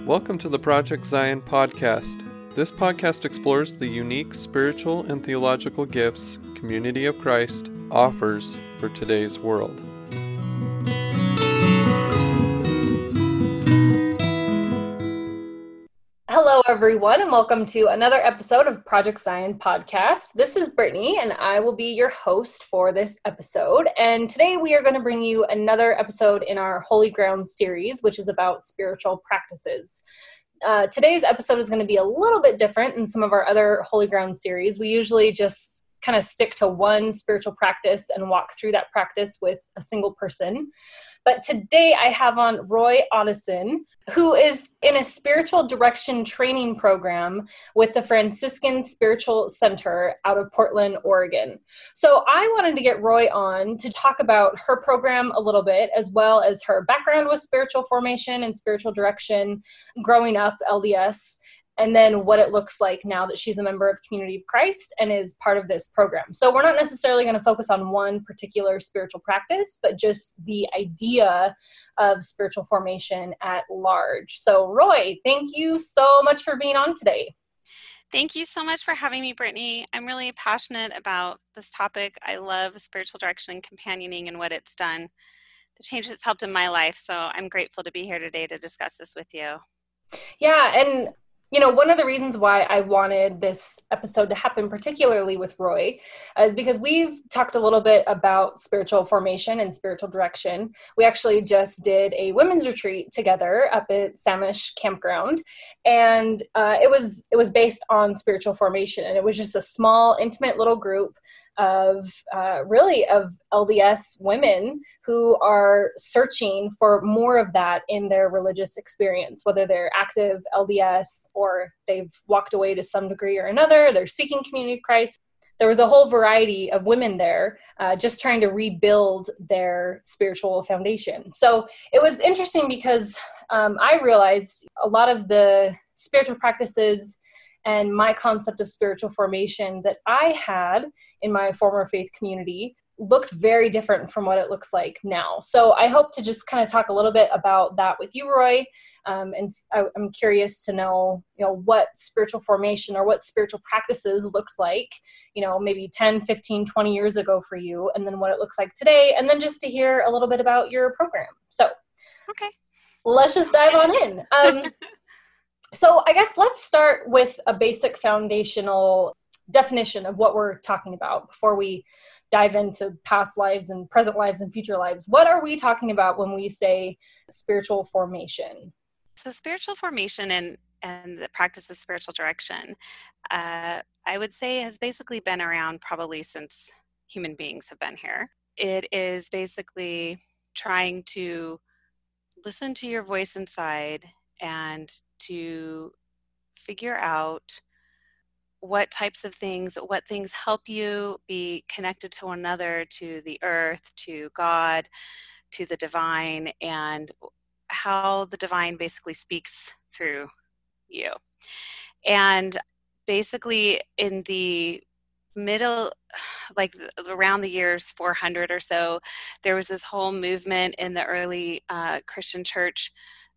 Welcome to the Project Zion podcast. This podcast explores the unique spiritual and theological gifts Community of Christ offers for today's world. Hello, everyone, and welcome to another episode of Project Zion podcast. This is Brittany, and I will be your host for this episode. And today we are going to bring you another episode in our Holy Ground series, which is about spiritual practices. Today's episode is going to be a little bit different than some of our other Holy Ground series. We usually just kind of stick to one spiritual practice and walk through that practice with a single person. But today I have on Roy Otteson, who is in a spiritual direction training program with the Franciscan Spiritual Center out of Portland, Oregon. So I wanted to get Roy on to talk about her program a little bit, as well as her background with spiritual formation and spiritual direction, growing up LDS, and then what it looks like now that she's a member of Community of Christ and is part of this program. So we're not necessarily going to focus on one particular spiritual practice, but just the idea of spiritual formation at large. So Roy, thank you so much for being on today. Thank you so much for having me, Brittany. I'm really passionate about this topic. I love spiritual direction and companioning and what it's done, the change it's helped in my life. So I'm grateful to be here today to discuss this with you. Yeah, and you know, one of the reasons why I wanted this episode to happen, particularly with Roy, is because we've talked a little bit about spiritual formation and spiritual direction. We actually just did a women's retreat together up at Samish Campground, and it was based on spiritual formation, and it was just a small, intimate little group of LDS women who are searching for more of that in their religious experience, whether they're active LDS or they've walked away to some degree or another, they're seeking Community of Christ. There was a whole variety of women there just trying to rebuild their spiritual foundation. So it was interesting because I realized a lot of the spiritual practices and my concept of spiritual formation that I had in my former faith community looked very different from what it looks like now. So I hope to just kind of talk a little bit about that with you, Roy. And I'm curious to know, what spiritual formation or what spiritual practices looked like, maybe 10, 15, 20 years ago for you, and then what it looks like today. And then just to hear a little bit about your program. So, okay, let's just dive on in. So I guess let's start with a basic foundational definition of what we're talking about before we dive into past lives and present lives and future lives. What are we talking about when we say spiritual formation? So spiritual formation and the practice of spiritual direction, I would say has basically been around probably since human beings have been here. It is basically trying to listen to your voice inside and to figure out what things help you be connected to one another, to the earth, to God, to the divine, and how the divine basically speaks through you. And basically in the middle, like around the years 400 or so, there was this whole movement in the early Christian church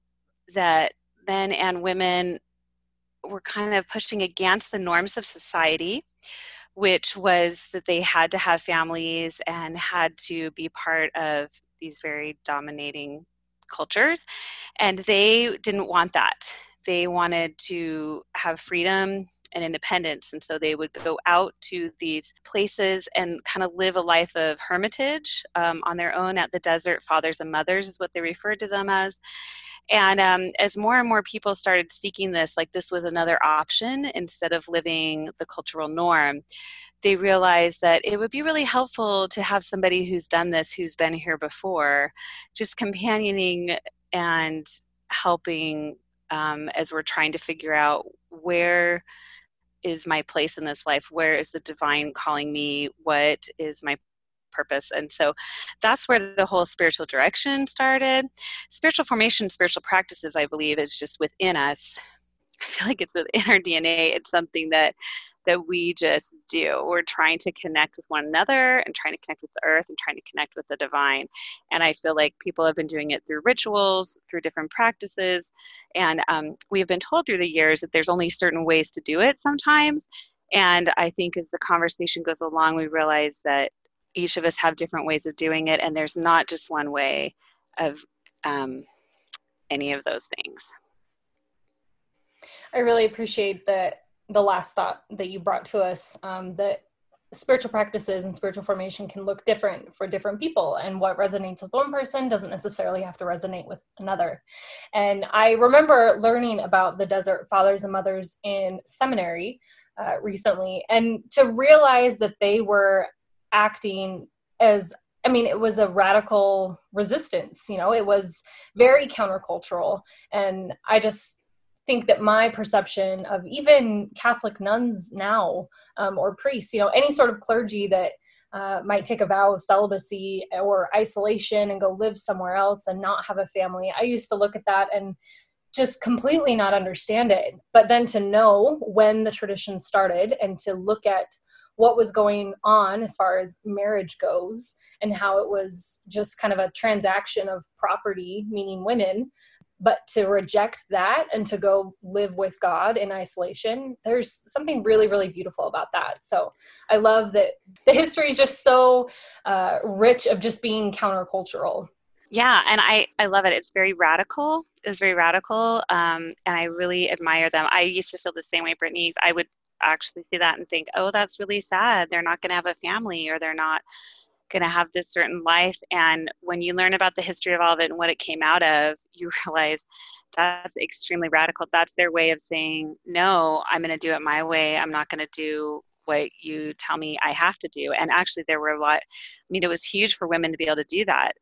that men and women were kind of pushing against the norms of society, which was that they had to have families and had to be part of these very dominating cultures. And they didn't want that. They wanted to have freedom and independence. And so they would go out to these places and kind of live a life of hermitage on their own at the desert. Fathers and mothers is what they referred to them as. And as more and more people started seeking this, like this was another option instead of living the cultural norm, they realized that it would be really helpful to have somebody who's done this, who's been here before, just companioning and helping as we're trying to figure out where is my place in this life? Where is the divine calling me? What is my purpose? And so that's where the whole spiritual direction started. Spiritual formation, spiritual practices, I believe, is just within us. I feel like it's within our DNA. It's something that that we just do. We're trying to connect with one another and trying to connect with the earth and trying to connect with the divine. And I feel like people have been doing it through rituals, through different practices. And we have been told through the years that there's only certain ways to do it sometimes. And I think as the conversation goes along, we realize that each of us have different ways of doing it. And there's not just one way of any of those things. I really appreciate the last thought that you brought to us, that spiritual practices and spiritual formation can look different for different people, and what resonates with one person doesn't necessarily have to resonate with another. And I remember learning about the Desert Fathers and Mothers in seminary recently, and to realize that they were acting as, it was a radical resistance, it was very countercultural. And I just think that my perception of even Catholic nuns now, or priests, any sort of clergy that might take a vow of celibacy or isolation and go live somewhere else and not have a family, I used to look at that and just completely not understand it. But then to know when the tradition started and to look at what was going on as far as marriage goes and how it was just kind of a transaction of property, meaning women, but to reject that and to go live with God in isolation, there's something really, really beautiful about that. So I love that the history is just so rich of just being countercultural. Yeah, and I love it. It's very radical. It's very radical, and I really admire them. I used to feel the same way, Brittany. I would actually see that and think, oh, that's really sad. They're not going to have a family, or they're not going to have this certain life. And when you learn about the history of all of it and what it came out of, you realize that's extremely radical. That's their way of saying, no, I'm going to do it my way. I'm not going to do what you tell me I have to do. And actually there were it was huge for women to be able to do that.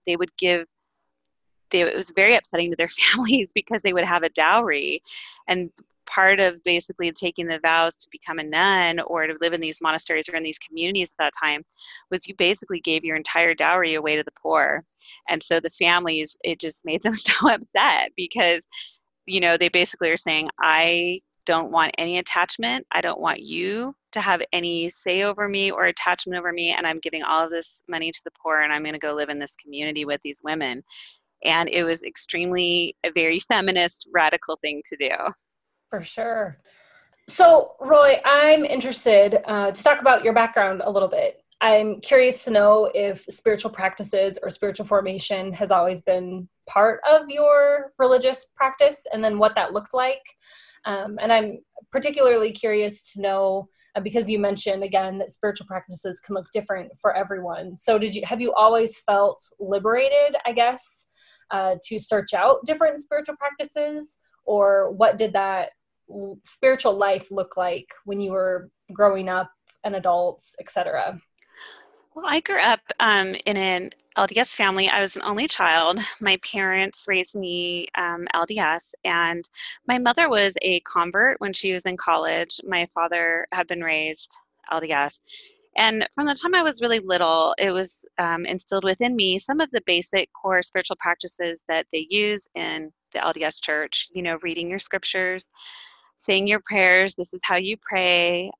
It was very upsetting to their families because they would have a dowry, and part of basically taking the vows to become a nun or to live in these monasteries or in these communities at that time was you basically gave your entire dowry away to the poor. And so the families, it just made them so upset because, they basically are saying, I don't want any attachment. I don't want you to have any say over me or attachment over me. And I'm giving all of this money to the poor, and I'm going to go live in this community with these women. And it was a very feminist, radical thing to do. For sure. So, Roy, I'm interested to talk about your background a little bit. I'm curious to know if spiritual practices or spiritual formation has always been part of your religious practice, and then what that looked like. And I'm particularly curious to know, because you mentioned again that spiritual practices can look different for everyone. So have you always felt liberated, I guess, to search out different spiritual practices? Or what did that spiritual life look like when you were growing up, an adult, etc.? Well, I grew up in an LDS family. I was an only child. My parents raised me LDS, and my mother was a convert when she was in college. My father had been raised LDS. And from the time I was really little, it was instilled within me some of the basic core spiritual practices that they use in the LDS church, reading your scriptures, saying your prayers, this is how you pray,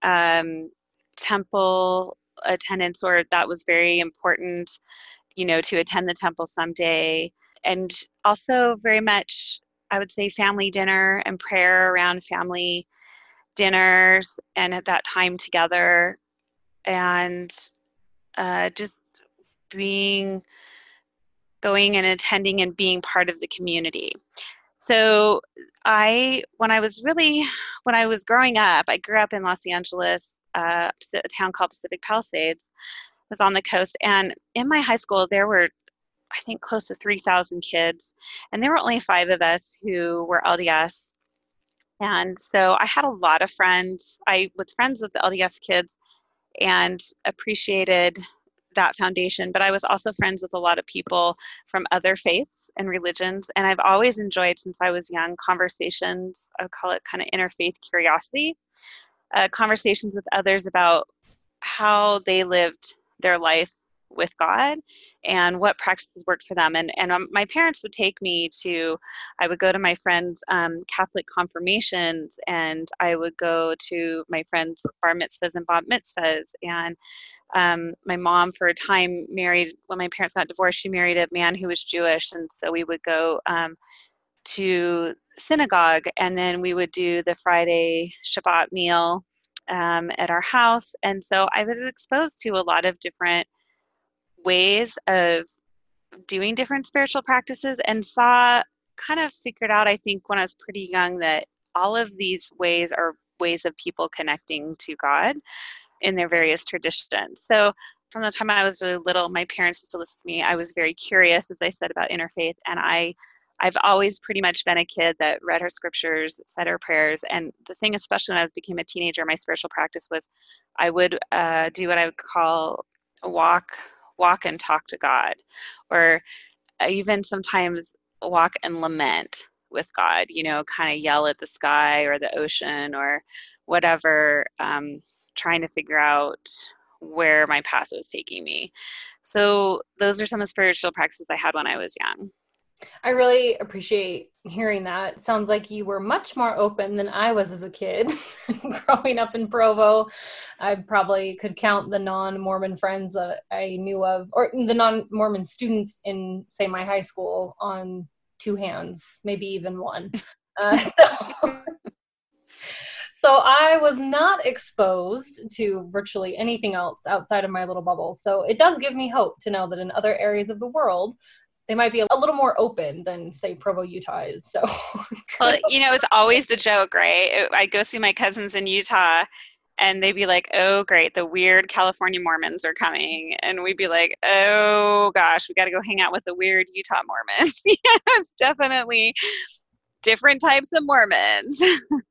temple attendance, or that was very important, to attend the temple someday. And also very much, I would say, family dinner and prayer around family dinners and at that time together, and just going and attending and being part of the community. So when I was growing up, I grew up in Los Angeles, a town called Pacific Palisades. It was on the coast. And in my high school, there were, I think, close to 3,000 kids. And there were only 5 of us who were LDS. And so I had a lot of friends. I was friends with the LDS kids and appreciated that foundation, but I was also friends with a lot of people from other faiths and religions, and I've always enjoyed, since I was young, conversations. I would call it kind of interfaith curiosity, conversations with others about how they lived their life with God and what practices worked for them. And my parents would take me I would go to my friends' Catholic confirmations, and I would go to my friends' bar mitzvahs and bat mitzvahs. And my mom, for a time, when my parents got divorced, she married a man who was Jewish. And so we would go to synagogue, and then we would do the Friday Shabbat meal at our house. And so I was exposed to a lot of different ways of doing different spiritual practices, and figured out, I think, when I was pretty young, that all of these ways are ways of people connecting to God in their various traditions. So from the time I was really little, my parents used to listen to me. I was very curious, as I said, about interfaith, and I've always pretty much been a kid that read her scriptures, said her prayers. And the thing, especially when I became a teenager, my spiritual practice was I would do what I would call a walk and talk to God, or even sometimes walk and lament with God, kind of yell at the sky or the ocean or whatever, trying to figure out where my path was taking me. So those are some of the spiritual practices I had when I was young. I really appreciate hearing that. It sounds like you were much more open than I was as a kid. Growing up in Provo, I probably could count the non-Mormon friends that I knew of, or the non-Mormon students in, say, my high school on two hands, maybe even one. So I was not exposed to virtually anything else outside of my little bubble. So it does give me hope to know that in other areas of the world, they might be a little more open than, say, Provo, Utah is. So, well, it's always the joke, right? I go see my cousins in Utah, and they'd be like, "Oh, great, the weird California Mormons are coming," and we'd be like, "Oh gosh, we got to go hang out with the weird Utah Mormons." It's definitely different types of Mormons.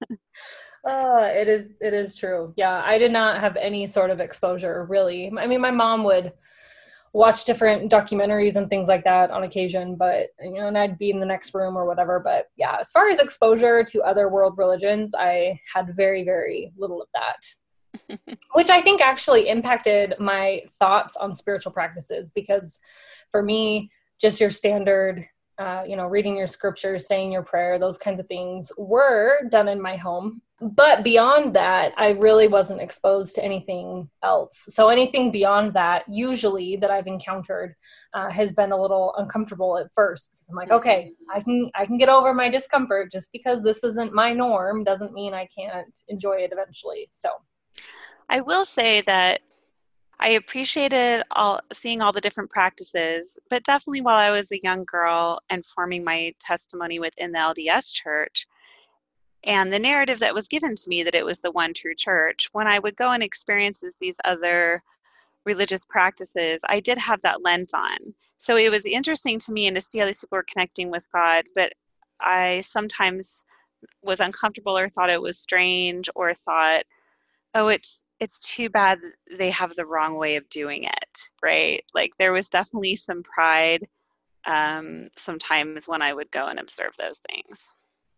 It is true. Yeah, I did not have any sort of exposure, really. I mean, my mom would watch different documentaries and things like that on occasion, but, and I'd be in the next room or whatever. But yeah, as far as exposure to other world religions, I had very, very little of that, which I think actually impacted my thoughts on spiritual practices, because for me, just your standard, reading your scriptures, saying your prayer, those kinds of things were done in my home. But beyond that, I really wasn't exposed to anything else. So anything beyond that, usually that I've encountered, has been a little uncomfortable at first, because I'm like, okay, I can get over my discomfort. Just because this isn't my norm doesn't mean I can't enjoy it eventually. So I will say that I appreciated seeing all the different practices, but definitely while I was a young girl and forming my testimony within the LDS church, and the narrative that was given to me that it was the one true church, when I would go and experience these other religious practices, I did have that lens on. So it was interesting to me and to see how these people were connecting with God, but I sometimes was uncomfortable or thought it was strange, or thought, oh, it's too bad they have the wrong way of doing it, right? Like there was definitely some pride sometimes when I would go and observe those things.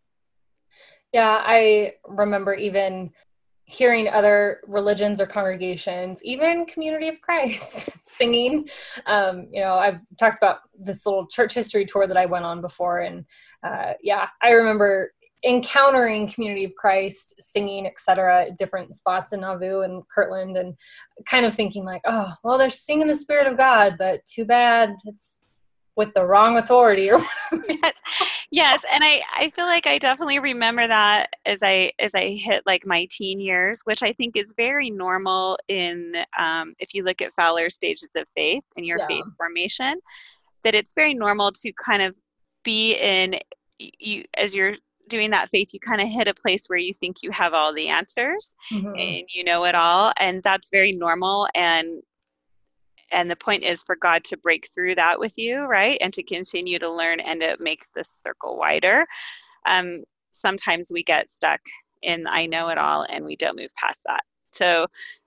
Yeah, I remember even hearing other religions or congregations, even Community of Christ, singing. I've talked about this little church history tour that I went on before. And I remember encountering Community of Christ singing, etc., at different spots in Nauvoo and Kirtland, and kind of thinking like, oh, well, they're singing the Spirit of God, but too bad it's with the wrong authority or whatever. Yes, and I feel like I definitely remember that as I hit like my teen years, which I think is very normal in if you look at Fowler's stages of faith and your faith formation, that it's very normal to kind of be in you as you're doing that faith, you kind of hit a place where you think you have all the answers and you know it all, and that's very normal. And the point is for God to break through that with you, right? And to continue to learn and to make this circle wider. Sometimes we get stuck in I know it all and we don't move past that. So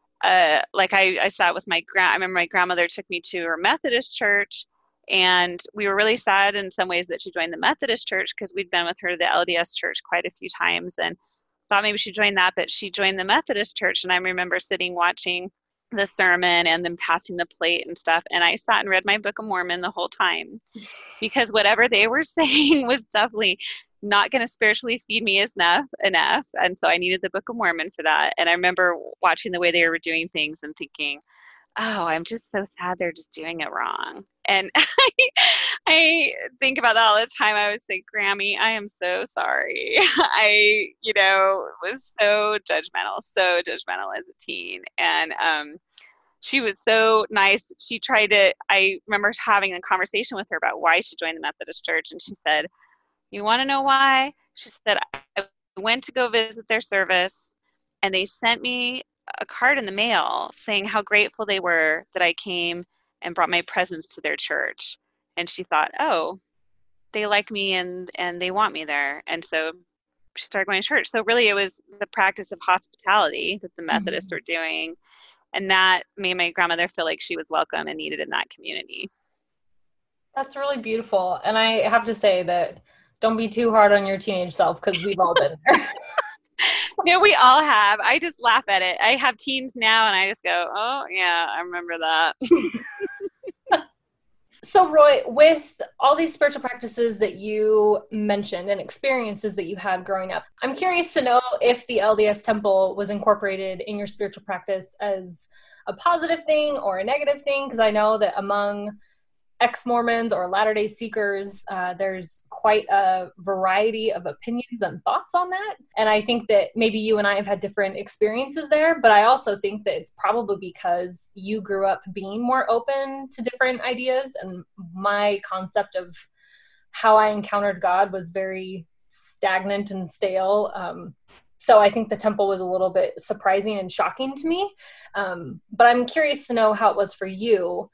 I sat with I remember my grandmother took me to her Methodist church, and we were really sad in some ways that she joined the Methodist church, because we'd been with her to the LDS church quite a few times and thought maybe she'd join that, but she joined the Methodist church. And I remember sitting watching the sermon and then passing the plate and stuff. And I sat and read my Book of Mormon the whole time, because whatever they were saying was definitely not going to spiritually feed me enough. And so I needed the Book of Mormon for that. And I remember watching the way they were doing things and thinking, oh, I'm just so sad they're just doing it wrong. And I think about that all the time. I would say, Grammy, I am so sorry. I, was so judgmental as a teen. And she was so nice. I remember having a conversation with her about why she joined the Methodist Church. And she said, you want to know why? She said, I went to go visit their service, and they sent me a card in the mail saying how grateful they were that I came and brought my presents to their church. And she thought, oh, they like me and they want me there. And so she started going to church. So really it was the practice of hospitality that the Methodists were doing. And that made my grandmother feel like she was welcome and needed in that community. That's really beautiful. And I have to say that don't be too hard on your teenage self, because we've all been there. No, we all have. I just laugh at it. I have teens now, and I just go, oh, yeah, I remember that. So, Roy, with all these spiritual practices that you mentioned and experiences that you had growing up, I'm curious to know if the LDS Temple was incorporated in your spiritual practice as a positive thing or a negative thing, because I know that among ex-Mormons or Latter-day Seekers, there's quite a variety of opinions and thoughts on that. And I think that maybe you and I have had different experiences there, but I also think that it's probably because you grew up being more open to different ideas. And my concept of how I encountered God was very stagnant and stale. So I think the temple was a little bit surprising and shocking to me. But I'm curious to know how it was for you.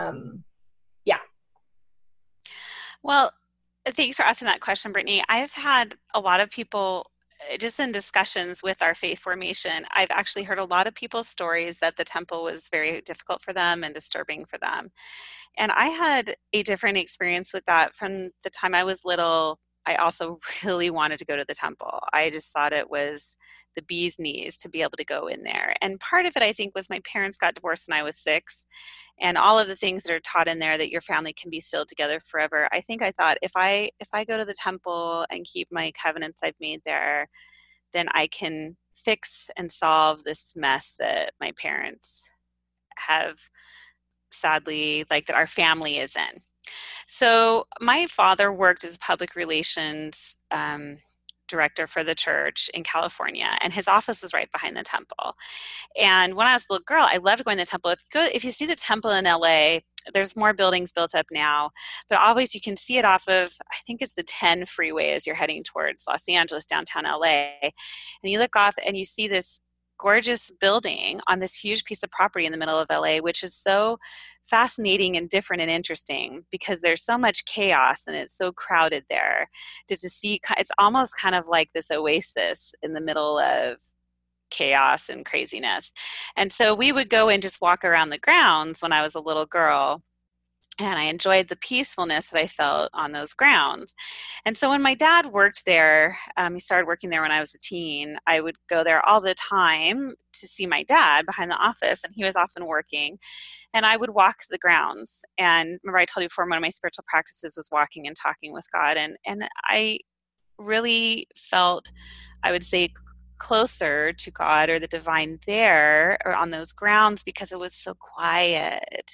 Well, thanks for asking that question, Brittany. I've had a lot of people, just in discussions with our faith formation, I've actually heard a lot of people's stories that the temple was very difficult for them and disturbing for them. And I had a different experience with that. From the time I was little, I also really wanted to go to the temple. I just thought it was the bee's knees to be able to go in there. And part of it, I think, was my parents got divorced when I was 6. And all of the things that are taught in there, that your family can be sealed together forever. I think I thought, if I go to the temple and keep my covenants I've made there, then I can fix and solve this mess that my parents have, sadly, like, that our family is in. So my father worked as public relations director for the church in California, and his office was right behind the temple. And when I was a little girl, I loved going to the temple. If you see the temple in LA, there's more buildings built up now, but always you can see it off of, I think it's the 10 freeway as you're heading towards Los Angeles, downtown LA. And you look off and you see this gorgeous building on this huge piece of property in the middle of LA, which is so fascinating and different and interesting because there's so much chaos and it's so crowded there. To see, it's almost kind of like this oasis in the middle of chaos and craziness. And so we would go and just walk around the grounds when I was a little girl. And I enjoyed the peacefulness that I felt on those grounds. And so when my dad worked there, he started working there when I was a teen, I would go there all the time to see my dad behind the office, and he was often working. And I would walk the grounds. And remember I told you before, one of my spiritual practices was walking and talking with God. And I really felt, I would say, closer to God or the divine there or on those grounds because it was so quiet,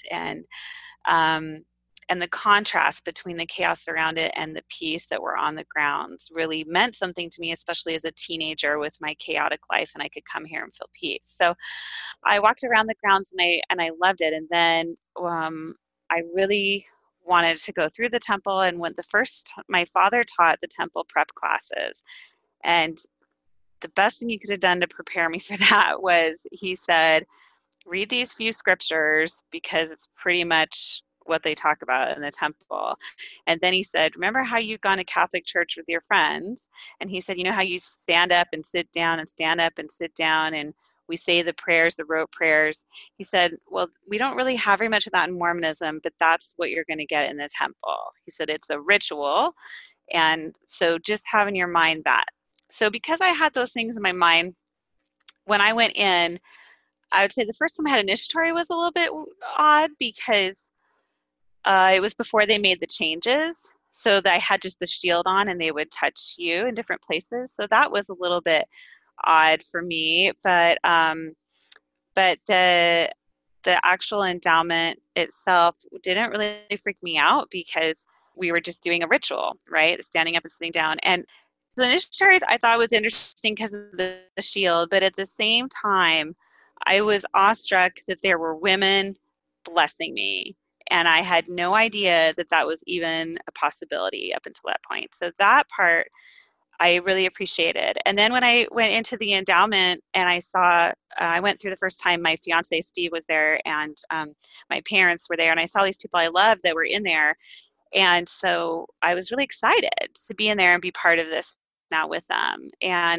and the contrast between the chaos around it and the peace that were on the grounds really meant something to me, especially as a teenager with my chaotic life, and I could come here and feel peace. So I walked around the grounds and I loved it. And then I really wanted to go through the temple, and when my father taught the temple prep classes, and the best thing he could have done to prepare me for that was he said, read these few scriptures because it's pretty much what they talk about in the temple. And then he said, remember how you've gone to Catholic church with your friends? And he said, you know how you stand up and sit down and stand up and sit down and we say the prayers, the rote prayers. He said, well, we don't really have very much of that in Mormonism, but that's what you're going to get in the temple. He said, it's a ritual. And so just have in your mind that. So because I had those things in my mind, when I went in, I would say the first time I had initiatory was a little bit odd because it was before they made the changes. So that I had just the shield on and they would touch you in different places. So that was a little bit odd for me. But the actual endowment itself didn't really freak me out because we were just doing a ritual, right? Standing up and sitting down. And the initiatories I thought was interesting because of the shield, but at the same time, I was awestruck that there were women blessing me. And I had no idea that that was even a possibility up until that point. So that part I really appreciated. And then when I went into the endowment and I saw, I went through the first time, my fiance Steve was there and my parents were there, and I saw these people I loved that were in there. And so I was really excited to be in there and be part of this now with them. And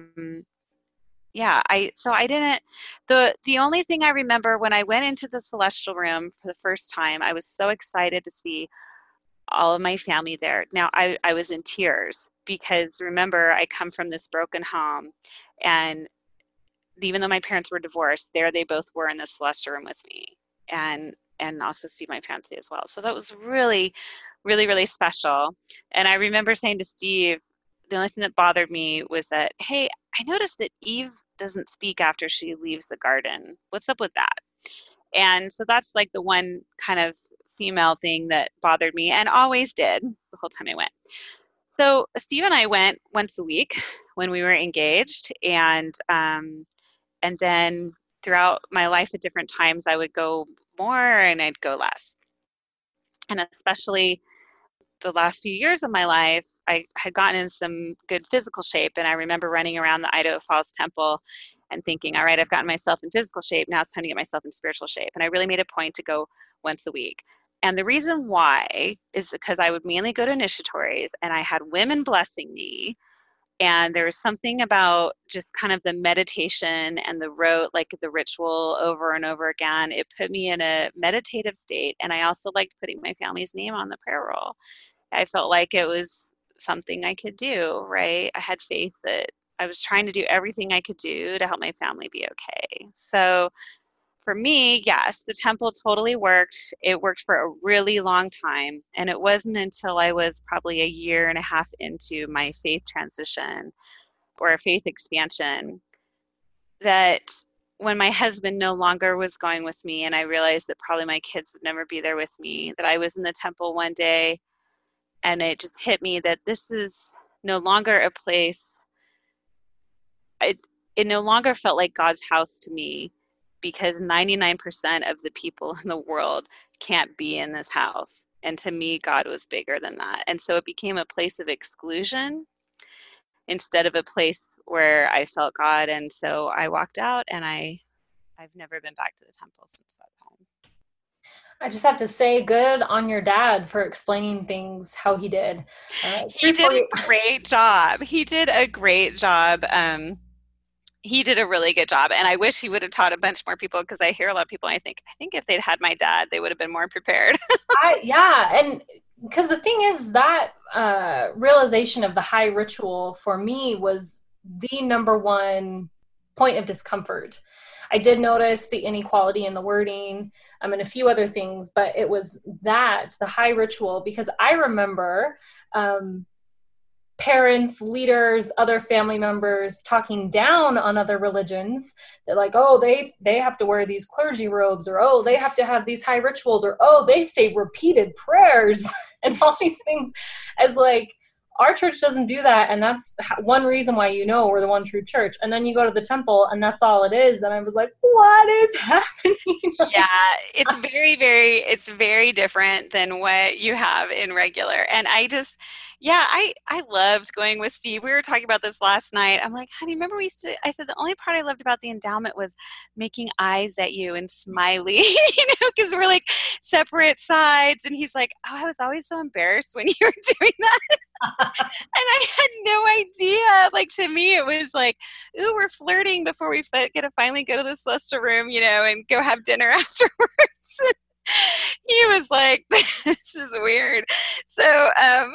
the only thing I remember when I went into the celestial room for the first time, I was so excited to see all of my family there. Now I was in tears because remember, I come from this broken home, and even though my parents were divorced, there they both were in the celestial room with me, and also see my fiance as well. So that was really, really, really special. And I remember saying to Steve, the only thing that bothered me was that, hey, I noticed that Eve doesn't speak after she leaves the garden. What's up with that? And so that's like the one kind of female thing that bothered me, and always did the whole time I went. So Steve and I went once a week when we were engaged, and then throughout my life at different times, I would go more and I'd go less. And especially the last few years of my life, I had gotten in some good physical shape, and I remember running around the Idaho Falls Temple and thinking, all right, I've gotten myself in physical shape, now it's time to get myself in spiritual shape. And I really made a point to go once a week. And the reason why is because I would mainly go to initiatories, and I had women blessing me. And there was something about just kind of the meditation and the ritual over and over again. It put me in a meditative state. And I also liked putting my family's name on the prayer roll. I felt like it was something I could do, right? I had faith that I was trying to do everything I could do to help my family be okay. So for me, yes, the temple totally worked. It worked for a really long time. And it wasn't until I was probably a year and a half into my faith transition or a faith expansion that when my husband no longer was going with me, and I realized that probably my kids would never be there with me, that I was in the temple one day and it just hit me that this is no longer a place, it no longer felt like God's house to me, because 99% of the people in the world can't be in this house. And to me, God was bigger than that. And so it became a place of exclusion instead of a place where I felt God. And so I walked out, and I've never been back to the temple since that time. I just have to say, good on your dad for explaining things how he did. He did a great job. He did a great job. He did a really good job, and I wish he would have taught a bunch more people, because I hear a lot of people, and I think if they'd had my dad, they would have been more prepared. And because the thing is that realization of the high ritual for me was the number one point of discomfort. I did notice the inequality in the wording and a few other things, but it was the high ritual, because I remember parents, leaders, other family members talking down on other religions. They're like, oh, they have to wear these clergy robes, or, oh, they have to have these high rituals, or, oh, they say repeated prayers and all these things, as like, our church doesn't do that. And that's one reason why we're the one true church. And then you go to the temple and that's all it is. And I was like, what is happening? Yeah, it's very different than what you have in regular. And I loved going with Steve. We were talking about this last night. I'm like, honey, remember I said the only part I loved about the endowment was making eyes at you and smiley, because we're like separate sides. And he's like, oh, I was always so embarrassed when you were doing that. And I had no idea. Like, to me, it was like, ooh, we're flirting before we get to finally go to the celestial room, and go have dinner afterwards. He was like, this is weird. So,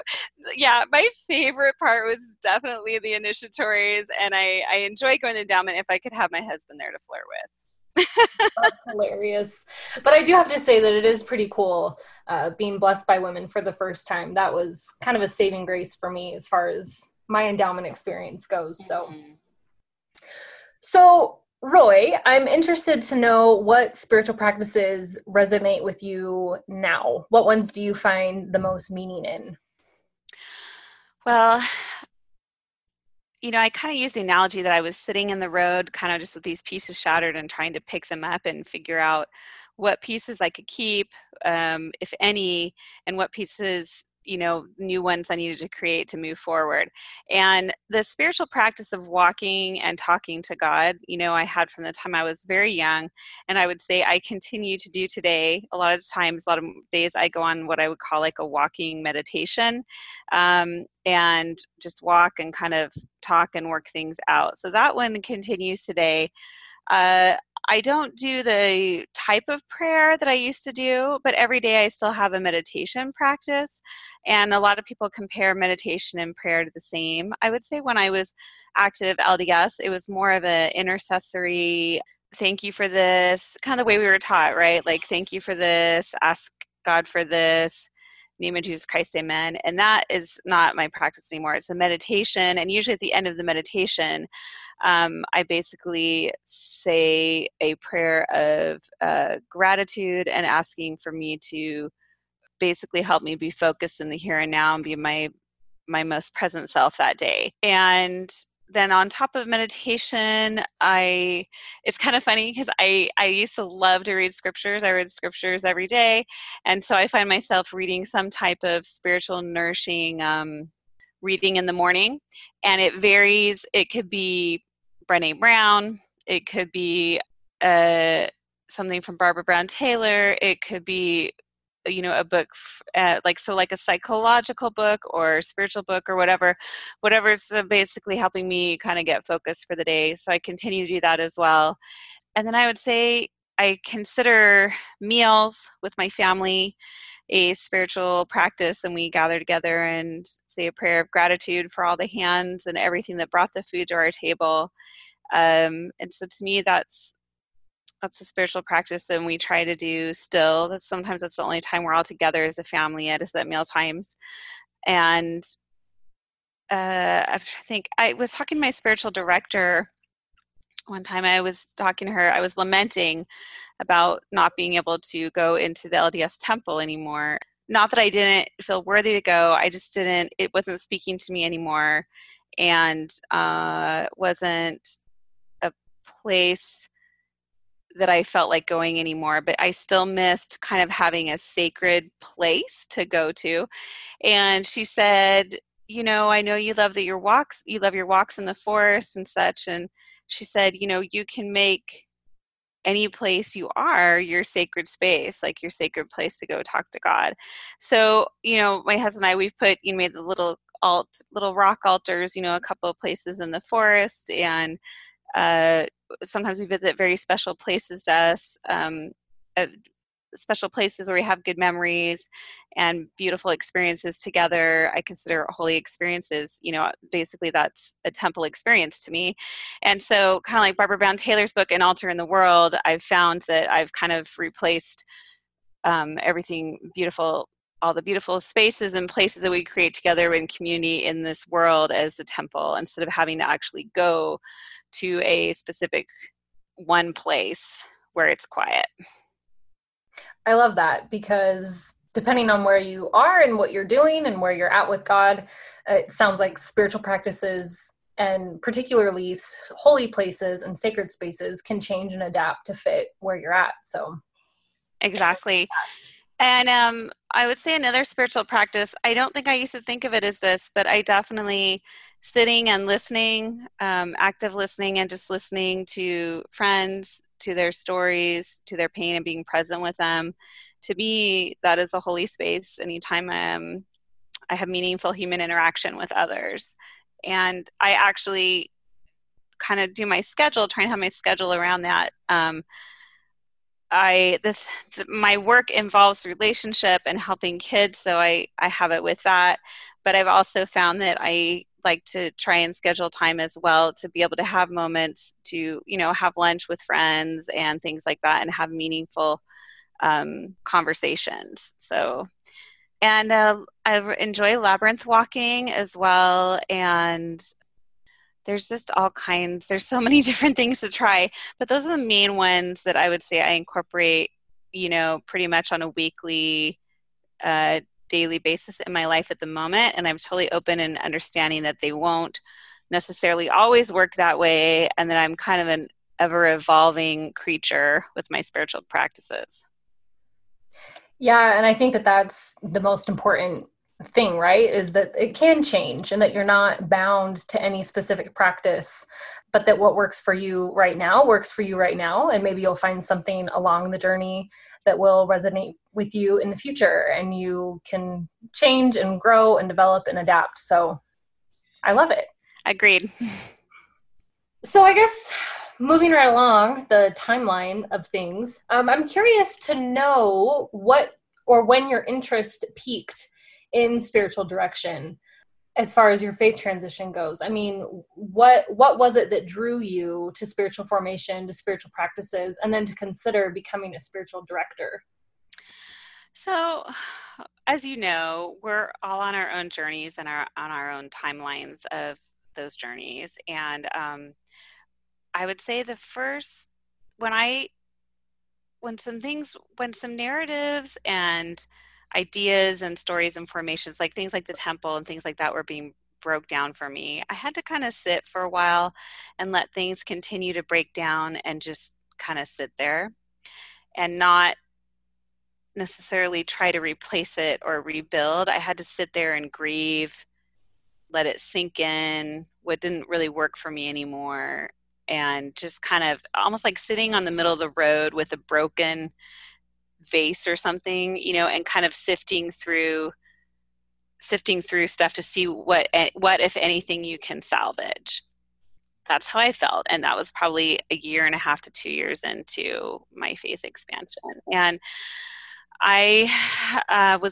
my favorite part was definitely the initiatories, and I enjoy going to endowment if I could have my husband there to flirt with. That's hilarious. But I do have to say that it is pretty cool being blessed by women for the first time. That was kind of a saving grace for me as far as my endowment experience goes. So Roy, I'm interested to know what spiritual practices resonate with you now. What ones do you find the most meaning in? Well, I kind of use the analogy that I was sitting in the road, kind of just with these pieces shattered and trying to pick them up and figure out what pieces I could keep, if any, and what pieces, new ones I needed to create to move forward. And the spiritual practice of walking and talking to God, I had from the time I was very young, and I would say I continue to do today. A lot of days I go on what I would call like a walking meditation, and just walk and kind of talk and work things out. So that one continues today. I don't do the type of prayer that I used to do, but every day I still have a meditation practice. And a lot of people compare meditation and prayer to the same. I would say when I was active LDS, it was more of an intercessory, thank you for this, kind of the way we were taught, right? Like, thank you for this, ask God for this, name of Jesus Christ, amen. And that is not my practice anymore. It's a meditation. And usually at the end of the meditation, I basically say a prayer of gratitude and asking for me to basically help me be focused in the here and now and be my most present self that day. And then on top of meditation, it's kind of funny because I used to love to read scriptures. I read scriptures every day. And so I find myself reading some type of spiritual nourishing reading in the morning. And it varies. It could be Brené Brown. It could be something from Barbara Brown Taylor. It could be a book like a psychological book or spiritual book or whatever's basically helping me kind of get focused for the day. So I continue to do that as well. And then I would say I consider meals with my family a spiritual practice, and we gather together and say a prayer of gratitude for all the hands and everything that brought the food to our table. And so to me, that's a spiritual practice that we try to do still. Sometimes that's the only time we're all together as a family is at meal times. And I think I was talking to my spiritual director one time. I was talking to her. I was lamenting about not being able to go into the LDS temple anymore. Not that I didn't feel worthy to go. I just didn't. It wasn't speaking to me anymore, and wasn't a place that I felt like going anymore, but I still missed kind of having a sacred place to go to. And she said, I know you love your walks in the forest and such. And she said, you can make any place you are your sacred space, like your sacred place to go talk to God. So, my husband and I, we've made the little rock altars, a couple of places in the forest, and sometimes we visit very special places to us, special places where we have good memories and beautiful experiences together. I consider holy experiences, basically that's a temple experience to me. And so kind of like Barbara Brown Taylor's book, An Altar in the World, I've found that I've kind of replaced everything beautiful, all the beautiful spaces and places that we create together in community in this world as the temple, instead of having to actually go to a specific one place where it's quiet. I love that, because depending on where you are and what you're doing and where you're at with God, it sounds like spiritual practices and particularly holy places and sacred spaces can change and adapt to fit where you're at. So exactly. And I would say another spiritual practice, I don't think I used to think of it as this, but I definitely sitting and listening, active listening, and just listening to friends, to their stories, to their pain, and being present with them. To me, that is a holy space anytime I have meaningful human interaction with others. And I actually kind of do my schedule, try and have my schedule around that. My work involves relationship and helping kids, so I have it with that. But I've also found that I like to try and schedule time as well to be able to have moments to, have lunch with friends and things like that and have meaningful conversations. So, and I enjoy labyrinth walking as well. And there's just all kinds, there's so many different things to try, but those are the main ones that I would say I incorporate, pretty much on a weekly, daily basis in my life at the moment. And I'm totally open and understanding that they won't necessarily always work that way. And that I'm kind of an ever evolving creature with my spiritual practices. Yeah. And I think that that's the most important thing, right? Is that it can change and that you're not bound to any specific practice, but that what works for you right now works for you right now. And maybe you'll find something along the journey that will resonate with you in the future, and you can change and grow and develop and adapt. So I love it. Agreed. So I guess moving right along the timeline of things, I'm curious to know what or when your interest peaked in spiritual direction as far as your faith transition goes. I mean, what was it that drew you to spiritual formation, to spiritual practices, and then to consider becoming a spiritual director? So, as you know, we're all on our own journeys and on our own timelines of those journeys. And I would say when some narratives and ideas and stories and formations, like things like the temple and things like that, were being broke down for me, I had to kind of sit for a while and let things continue to break down and just kind of sit there and not necessarily try to replace it or rebuild. I had to sit there and grieve, let it sink in, what didn't really work for me anymore, and just kind of almost like sitting on the middle of the road with a broken vase or something, and kind of sifting through stuff to see what if anything you can salvage. That's how I felt. And that was probably 1.5 to 2 years into my faith expansion. And I was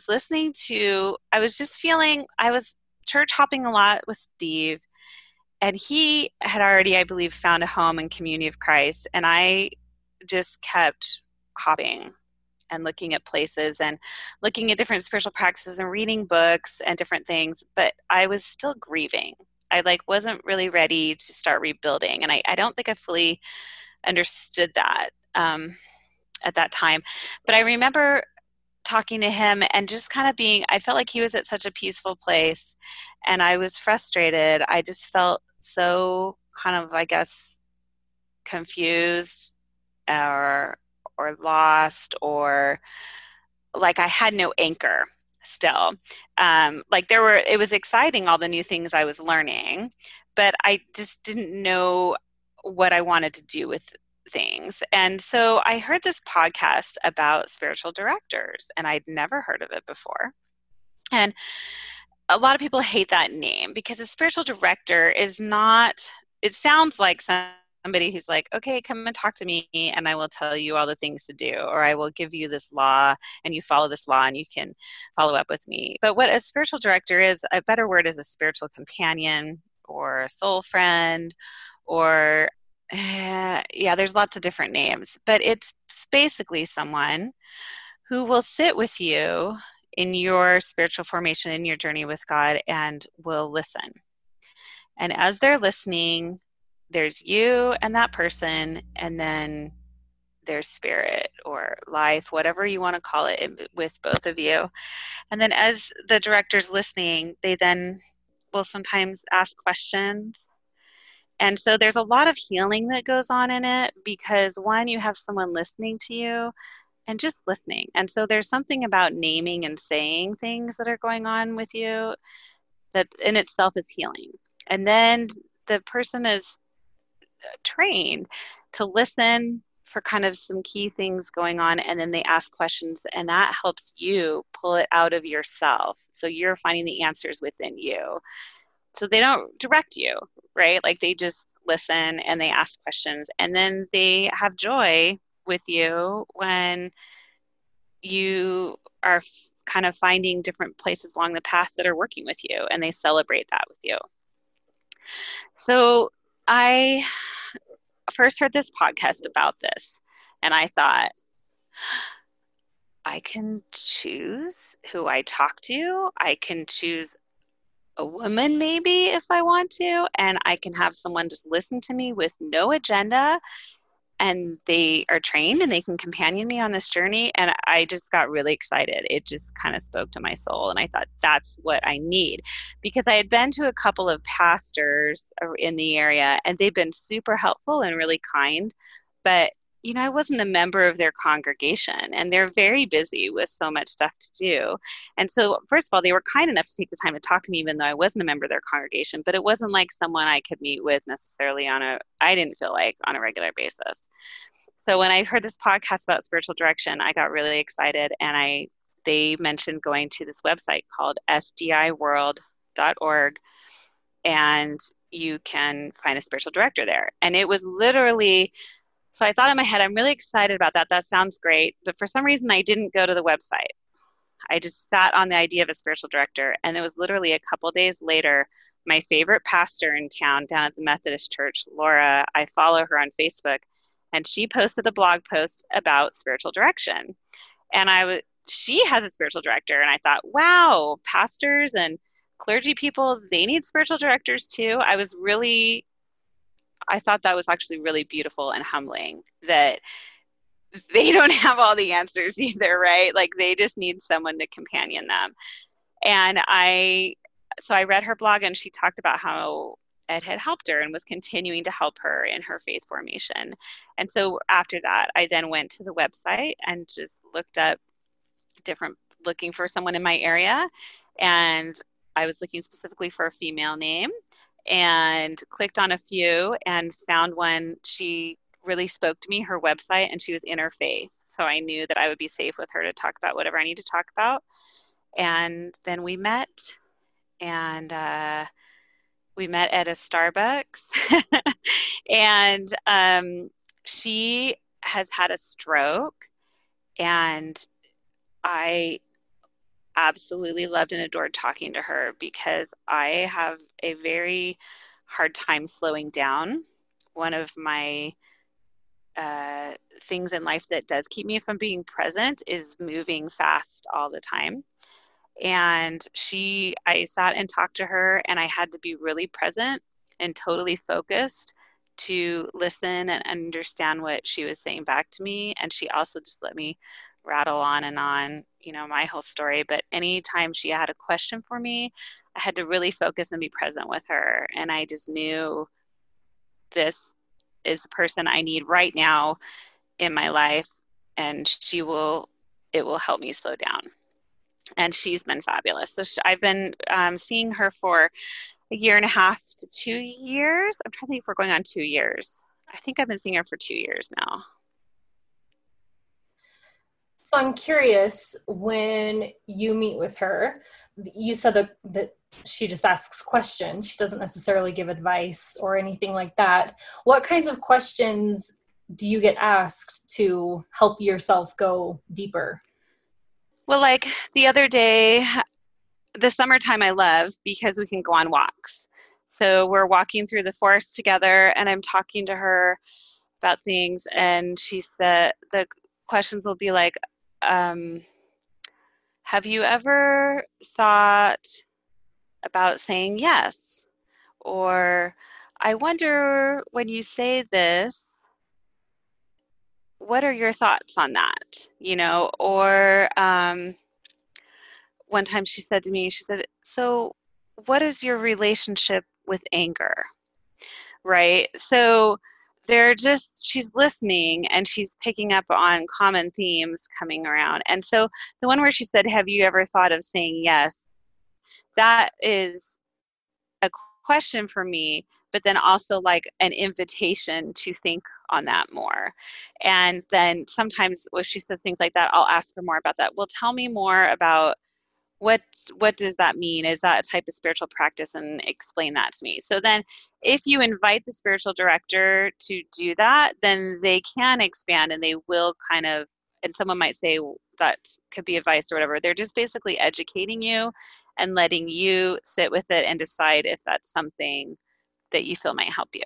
church hopping a lot with Steve, and he had already, I believe, found a home in Community of Christ. And I just kept hopping and looking at places and looking at different spiritual practices and reading books and different things, but I was still grieving. I wasn't really ready to start rebuilding. And I don't think I fully understood that at that time. But I remember talking to him and just kind of I felt like he was at such a peaceful place, and I was frustrated. I just felt so kind of, I guess, confused or lost, or like I had no anchor still. It was exciting, all the new things I was learning, but I just didn't know what I wanted to do with things. And so I heard this podcast about spiritual directors, and I'd never heard of it before. And a lot of people hate that name because a spiritual director is not, it sounds like somebody who's like, okay, come and talk to me and I will tell you all the things to do, or I will give you this law and you follow this law and you can follow up with me. But what a spiritual director is, a better word is a spiritual companion or a soul friend, or there's lots of different names, but it's basically someone who will sit with you in your spiritual formation, in your journey with God, and will listen. And as they're listening, there's you and that person, and then there's spirit or life, whatever you want to call it, with both of you. And then as the director's listening, they then will sometimes ask questions. And so there's a lot of healing that goes on in it because, one, you have someone listening to you and just listening. And so there's something about naming and saying things that are going on with you that in itself is healing. And then the person is trained to listen for kind of some key things going on, and then they ask questions, and that helps you pull it out of yourself. So you're finding the answers within you. So they don't direct you, right? Like they just listen and they ask questions, and then they have joy with you when you are kind of finding different places along the path that are working with you, and they celebrate that with you. So I first heard this podcast about this, and I thought, I can choose who I talk to. I can choose a woman maybe if I want to, and I can have someone just listen to me with no agenda, and they are trained and they can companion me on this journey. And I just got really excited. It just kind of spoke to my soul, and I thought that's what I need, because I had been to a couple of pastors in the area and they've been super helpful and really kind, but I wasn't a member of their congregation, and they're very busy with so much stuff to do. And so, first of all, they were kind enough to take the time to talk to me, even though I wasn't a member of their congregation, but it wasn't like someone I could meet with necessarily I didn't feel like on a regular basis. So when I heard this podcast about spiritual direction, I got really excited, and they mentioned going to this website called sdiworld.org, and you can find a spiritual director there. And it was literally, so I thought in my head, I'm really excited about that. That sounds great. But for some reason, I didn't go to the website. I just sat on the idea of a spiritual director. And it was literally a couple days later, my favorite pastor in town down at the Methodist Church, Laura, I follow her on Facebook, and she posted a blog post about spiritual direction. And she has a spiritual director. And I thought, wow, pastors and clergy people, they need spiritual directors too. I thought that was actually really beautiful and humbling that they don't have all the answers either, right? Like they just need someone to companion them. And so I read her blog, and she talked about how Ed had helped her and was continuing to help her in her faith formation. And so after that, I then went to the website and just looked up looking for someone in my area. And I was looking specifically for a female name, and clicked on a few and found one. She really spoke to me, her website, and she was interfaith. So I knew that I would be safe with her to talk about whatever I need to talk about. And then we met, and we met at a Starbucks. And she has had a stroke, and I absolutely loved and adored talking to her, because I have a very hard time slowing down. One of my things in life that does keep me from being present is moving fast all the time. And I sat and talked to her, and I had to be really present and totally focused to listen and understand what she was saying back to me. And she also just let me rattle on and on, my whole story. But anytime she had a question for me, I had to really focus and be present with her. And I just knew this is the person I need right now in my life, and it will help me slow down. And she's been fabulous. So I've been seeing her for 1.5 to 2 years. I'm trying to think if we're going on 2 years. I think I've been seeing her for 2 years now. So I'm curious, when you meet with her, you said that she just asks questions. She doesn't necessarily give advice or anything like that. What kinds of questions do you get asked to help yourself go deeper? Well, like the other day, the summertime I love because we can go on walks. So we're walking through the forest together, and I'm talking to her about things, and she said the questions will be like, have you ever thought about saying yes? Or I wonder, when you say this, what are your thoughts on that? Or one time she said to me, so what is your relationship with anger? Right? So she's listening, and she's picking up on common themes coming around. And so the one where she said, have you ever thought of saying yes? That is a question for me, but then also like an invitation to think on that more. And then sometimes when she says things like that, I'll ask her more about that. Well, tell me more about what does that mean? Is that a type of spiritual practice? And explain that to me. So then if you invite the spiritual director to do that, then they can expand, and they will and someone might say that could be advice or whatever. They're just basically educating you and letting you sit with it and decide if that's something that you feel might help you.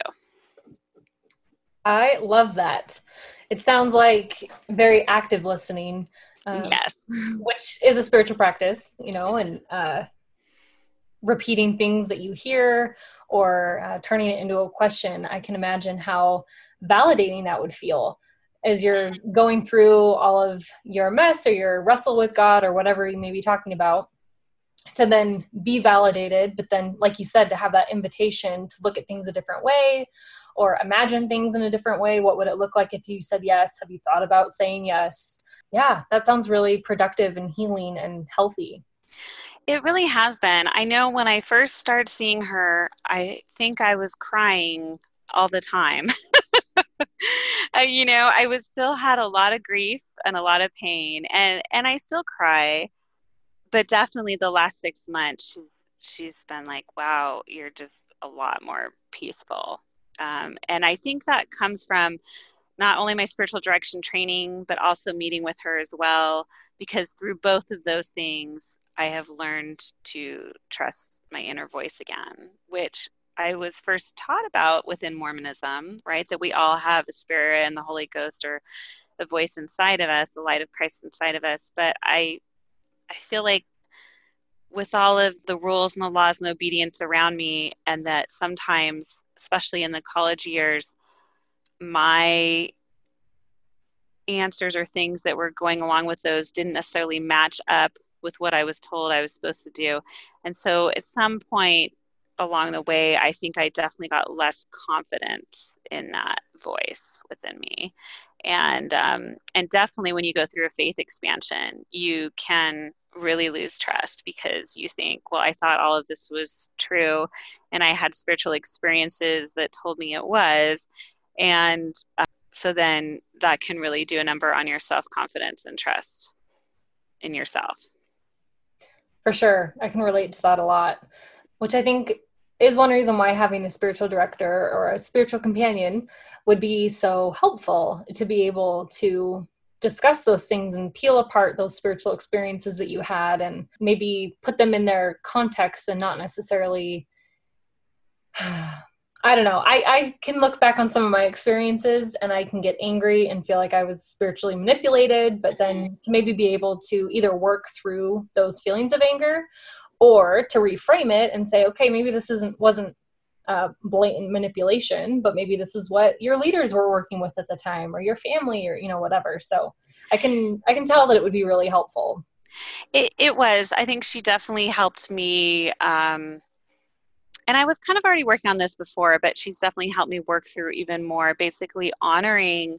I love that. It sounds like very active listening. Yes. Which is a spiritual practice, and repeating things that you hear or turning it into a question. I can imagine how validating that would feel as you're going through all of your mess or your wrestle with God or whatever you may be talking about, to then be validated, but then, like you said, to have that invitation to look at things a different way or imagine things in a different way. What would it look like if you said yes? Have you thought about saying yes? Yeah, that sounds really productive and healing and healthy. It really has been. I know when I first started seeing her, I think I was crying all the time. I still had a lot of grief and a lot of pain, and I still cry, but definitely the last 6 months, she's been like, wow, you're just a lot more peaceful. And I think that comes from not only my spiritual direction training, but also meeting with her as well, because through both of those things, I have learned to trust my inner voice again, which I was first taught about within Mormonism, right? That we all have a spirit and the Holy Ghost, or the voice inside of us, the light of Christ inside of us. But I feel like with all of the rules and the laws and the obedience around me, and that sometimes, especially in the college years, my answers or things that were going along with those didn't necessarily match up with what I was told I was supposed to do. And so at some point along the way, I think I definitely got less confidence in that voice within me. And definitely when you go through a faith expansion, you can really lose trust, because you think, well, I thought all of this was true, and I had spiritual experiences that told me it was. And so then that can really do a number on your self-confidence and trust in yourself. For sure. I can relate to that a lot, which I think is one reason why having a spiritual director or a spiritual companion would be so helpful, to be able to discuss those things and peel apart those spiritual experiences that you had and maybe put them in their context and not necessarily, I don't know. I can look back on some of my experiences and I can get angry and feel like I was spiritually manipulated, but then to maybe be able to either work through those feelings of anger or to reframe it and say, okay, maybe this wasn't blatant manipulation, but maybe this is what your leaders were working with at the time, or your family, or whatever. So I can tell that it would be really helpful. It was. I think she definitely helped me. And I was kind of already working on this before, but she's definitely helped me work through even more, basically honoring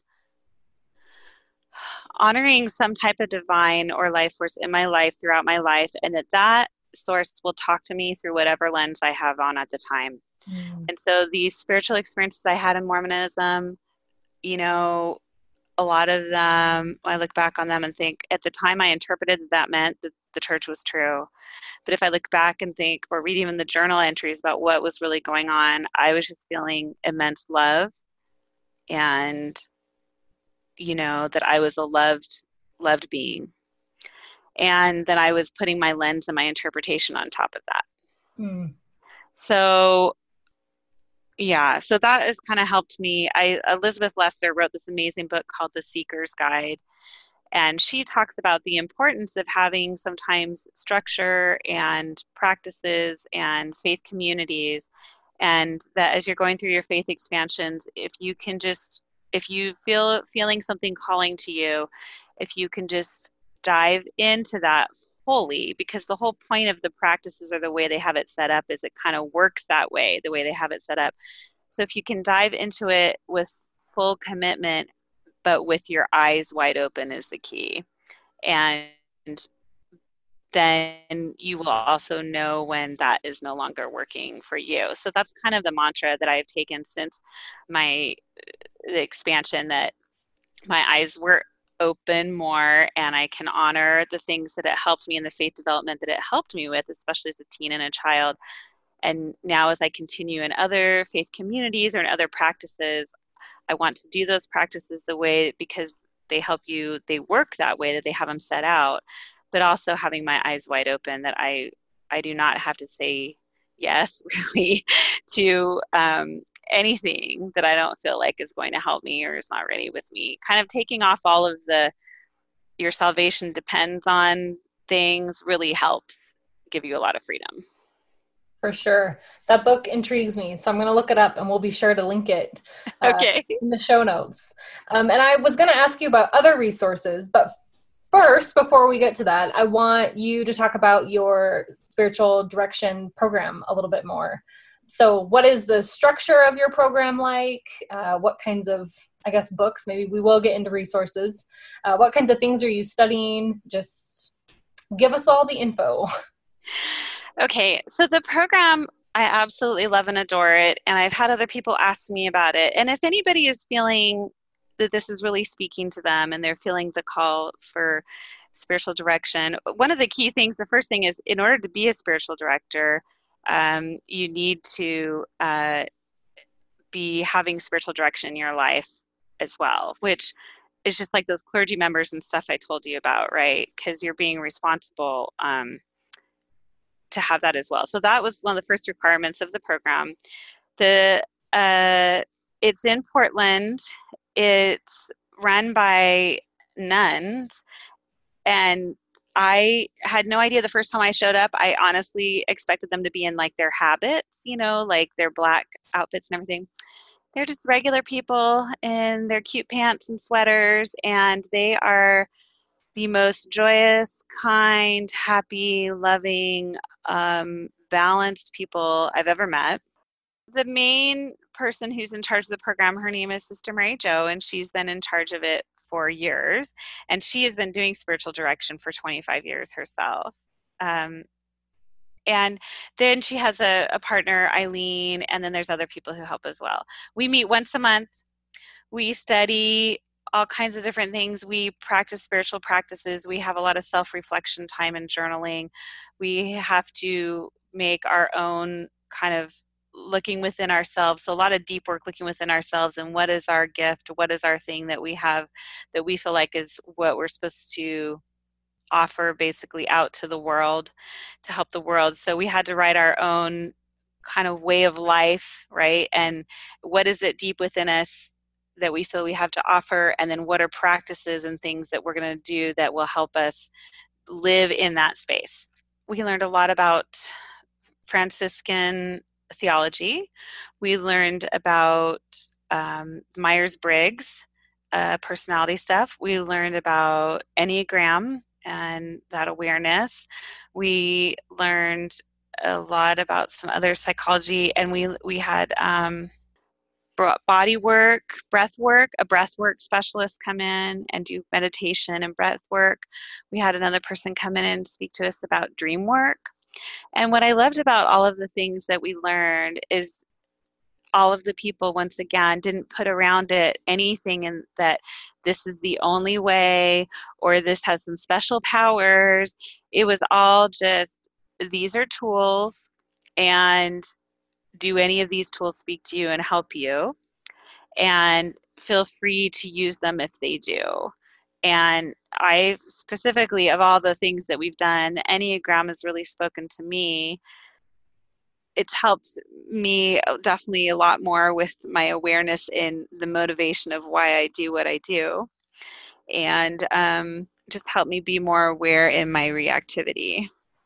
some type of divine or life force in my life throughout my life, and that source will talk to me through whatever lens I have on at the time. And so these spiritual experiences I had in Mormonism, a lot of them, I look back on them and think, at the time I interpreted that meant that the church was true. But if I look back and think, or read even the journal entries about what was really going on, I was just feeling immense love, and, that I was a loved being. And then I was putting my lens and my interpretation on top of that. So, yeah, so that has kind of helped me. Elizabeth Lester wrote this amazing book called The Seeker's Guide. And she talks about the importance of having sometimes structure and practices and faith communities. And that as you're going through your faith expansions, if you feeling something calling to you, if you can just dive into that fully, because the whole point of the practices or the way they have it set up is it kind of works that way, the way they have it set up. So if you can dive into it with full commitment, but with your eyes wide open is the key. And then you will also know when that is no longer working for you. So that's kind of the mantra that I've taken since the expansion, that my eyes were open more, and I can honor the things that it helped me in the faith development that it helped me with, especially as a teen and a child. And now as I continue in other faith communities or in other practices, I want to do those practices the way, because they help you, they work that way, that they have them set out, but also having my eyes wide open, that I do not have to say yes, really, to anything that I don't feel like is going to help me or is not ready with me. Kind of taking off all of the your salvation depends on things really helps give you a lot of freedom. For sure. That book intrigues me. So I'm going to look it up and we'll be sure to link it Okay. in the show notes. And I was going to ask you about other resources, but first, before we get to that, I want you to talk about your spiritual direction program a little bit more. So what is the structure of your program like? What kinds of, I guess, books, maybe we will get into resources. What kinds of things are you studying? Just give us all the info. Okay, so the program, I absolutely love and adore it, and I've had other people ask me about it. And if anybody is feeling that this is really speaking to them and they're feeling the call for spiritual direction, one of the key things, the first thing is in order to be a spiritual director, you need to be having spiritual direction in your life as well, which is just like those clergy members and stuff I told you about, right? Because you're being responsible to have that as well. So that was one of the first requirements of the program. It's in Portland. It's run by nuns, and I had no idea the first time I showed up. I honestly expected them to be in like their habits, like their black outfits and everything. They're just regular people in their cute pants and sweaters, and they are the most joyous, kind, happy, loving, balanced people I've ever met. The main person who's in charge of the program, her name is Sister Mary Jo, and she's been in charge of it for years. And she has been doing spiritual direction for 25 years herself. And then she has a partner, Eileen, and then there's other people who help as well. We meet once a month. We study all kinds of different things. We practice spiritual practices. We have a lot of self-reflection time and journaling. We have to make our own kind of looking within ourselves. So a lot of deep work looking within ourselves and what is our gift, what is our thing that we have that we feel like is what we're supposed to offer basically out to the world to help the world. So we had to write our own kind of way of life, right? And what is it deep within us that we feel we have to offer, and then what are practices and things that we're going to do that will help us live in that space. We learned a lot about Franciscan theology. We learned about Myers-Briggs personality stuff. We learned about Enneagram and that awareness. We learned a lot about some other psychology, and we had body work, breath work, a breath work specialist come in and do meditation and breath work. We had another person come in and speak to us about dream work. And what I loved about all of the things that we learned is all of the people, once again, didn't put around it anything in that this is the only way or this has some special powers. It was all just, these are tools, and do any of these tools speak to you and help you? And feel free to use them if they do. And I specifically, of all the things that we've done, Enneagram has really spoken to me. It's helped me definitely a lot more with my awareness in the motivation of why I do what I do. And just helped me be more aware in my reactivity.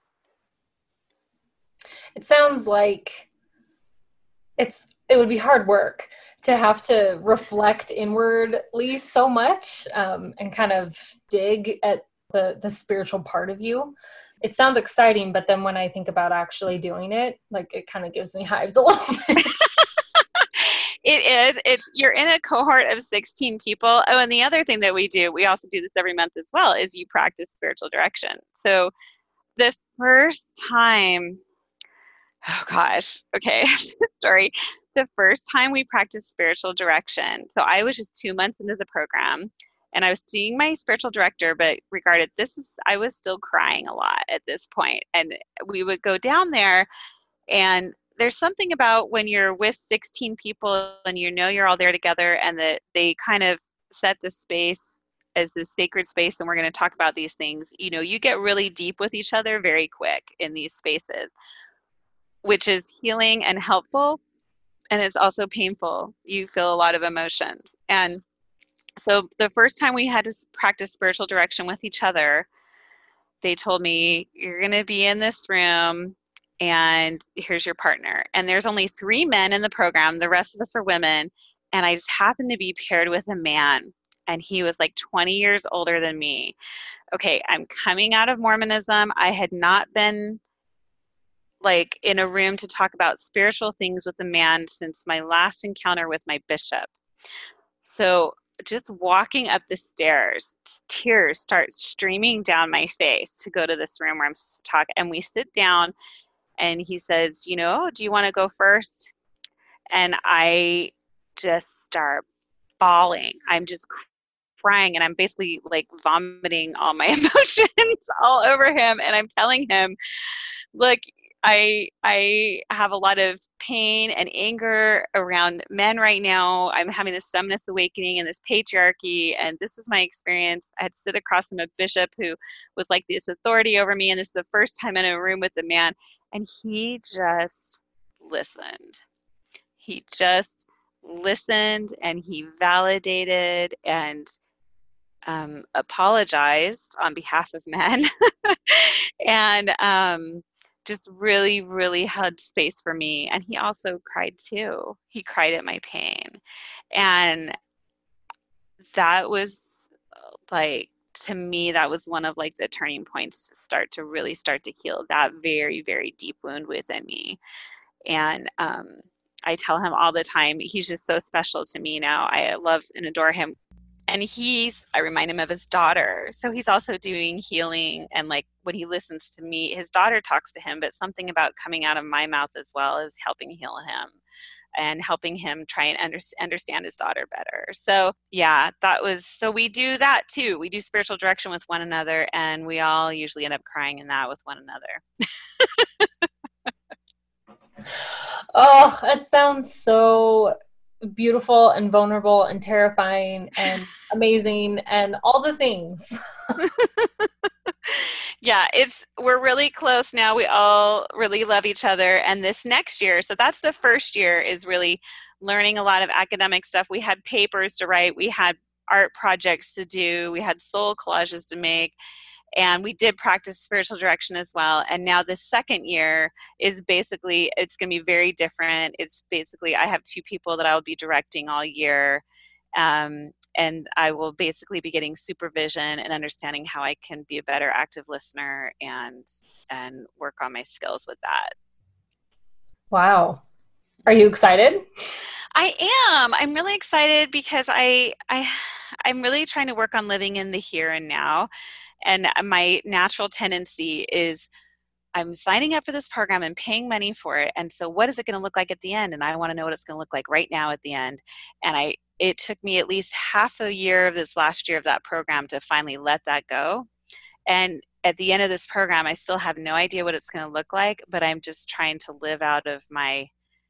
It sounds like it would be hard work to have to reflect inwardly so much and kind of dig at the spiritual part of you. It sounds exciting, but then when I think about actually doing it, like it kind of gives me hives a little bit. It is. You're in a cohort of 16 people. Oh, and the other thing that we do, we also do this every month as well, is you practice spiritual direction. So the first time, oh gosh, okay, story. The first time we practiced spiritual direction, so I was just 2 months into the program, and I was seeing my spiritual director, but I was still crying a lot at this point. And we would go down there, and there's something about when you're with 16 people and you're all there together, and that they kind of set the space as this sacred space, and we're going to talk about these things. You get really deep with each other very quick in these spaces. which is healing and helpful. And it's also painful. You feel a lot of emotions. And so the first time we had to practice spiritual direction with each other, they told me, you're going to be in this room and here's your partner. And there's only 3 men in the program. The rest of us are women. And I just happened to be paired with a man. And he was like 20 years older than me. Okay, I'm coming out of Mormonism. I had not been like in a room to talk about spiritual things with a man since my last encounter with my bishop. So just walking up the stairs, tears start streaming down my face to go to this room where I'm supposed to talk. And we sit down and he says, do you want to go first? And I just start bawling. I'm just crying and I'm basically like vomiting all my emotions all over him. And I'm telling him, look, I have a lot of pain and anger around men right now. I'm having this feminist awakening and this patriarchy, and this was my experience. I had to sit across from a bishop who was like this authority over me, and this is the first time in a room with a man, and he just listened. He just listened, and he validated and apologized on behalf of men, and just really, really held space for me. And he also cried too. He cried at my pain. And that was like, to me, that was one of like the turning points to really start to heal that very, very deep wound within me. And I tell him all the time, he's just so special to me now. I love and adore him. And I remind him of his daughter. So he's also doing healing. And like when he listens to me, his daughter talks to him, but something about coming out of my mouth as well is helping heal him and helping him try and understand his daughter better. So yeah, so we do that too. We do spiritual direction with one another, and we all usually end up crying in that with one another. Oh, that sounds so beautiful and vulnerable and terrifying and amazing and all the things. Yeah, we're really close now. We all really love each other. And this next year, so that's the first year, is really learning a lot of academic stuff. We had papers to write, we had art projects to do, we had soul collages to make, and we did practice spiritual direction as well. And now the second year is basically, it's going to be very different. It's basically, I have 2 people that I will be directing all year. And I will basically be getting supervision and understanding how I can be a better active listener and work on my skills with that. Wow. Are you excited? I am. I'm really excited because I'm really trying to work on living in the here and now. And my natural tendency is I'm signing up for this program and paying money for it. And so what is it going to look like at the end? And I want to know what it's going to look like right now at the end. And it took me at least half a year of this last year of that program to finally let that go. And at the end of this program, I still have no idea what it's going to look like, but I'm just trying to live out of my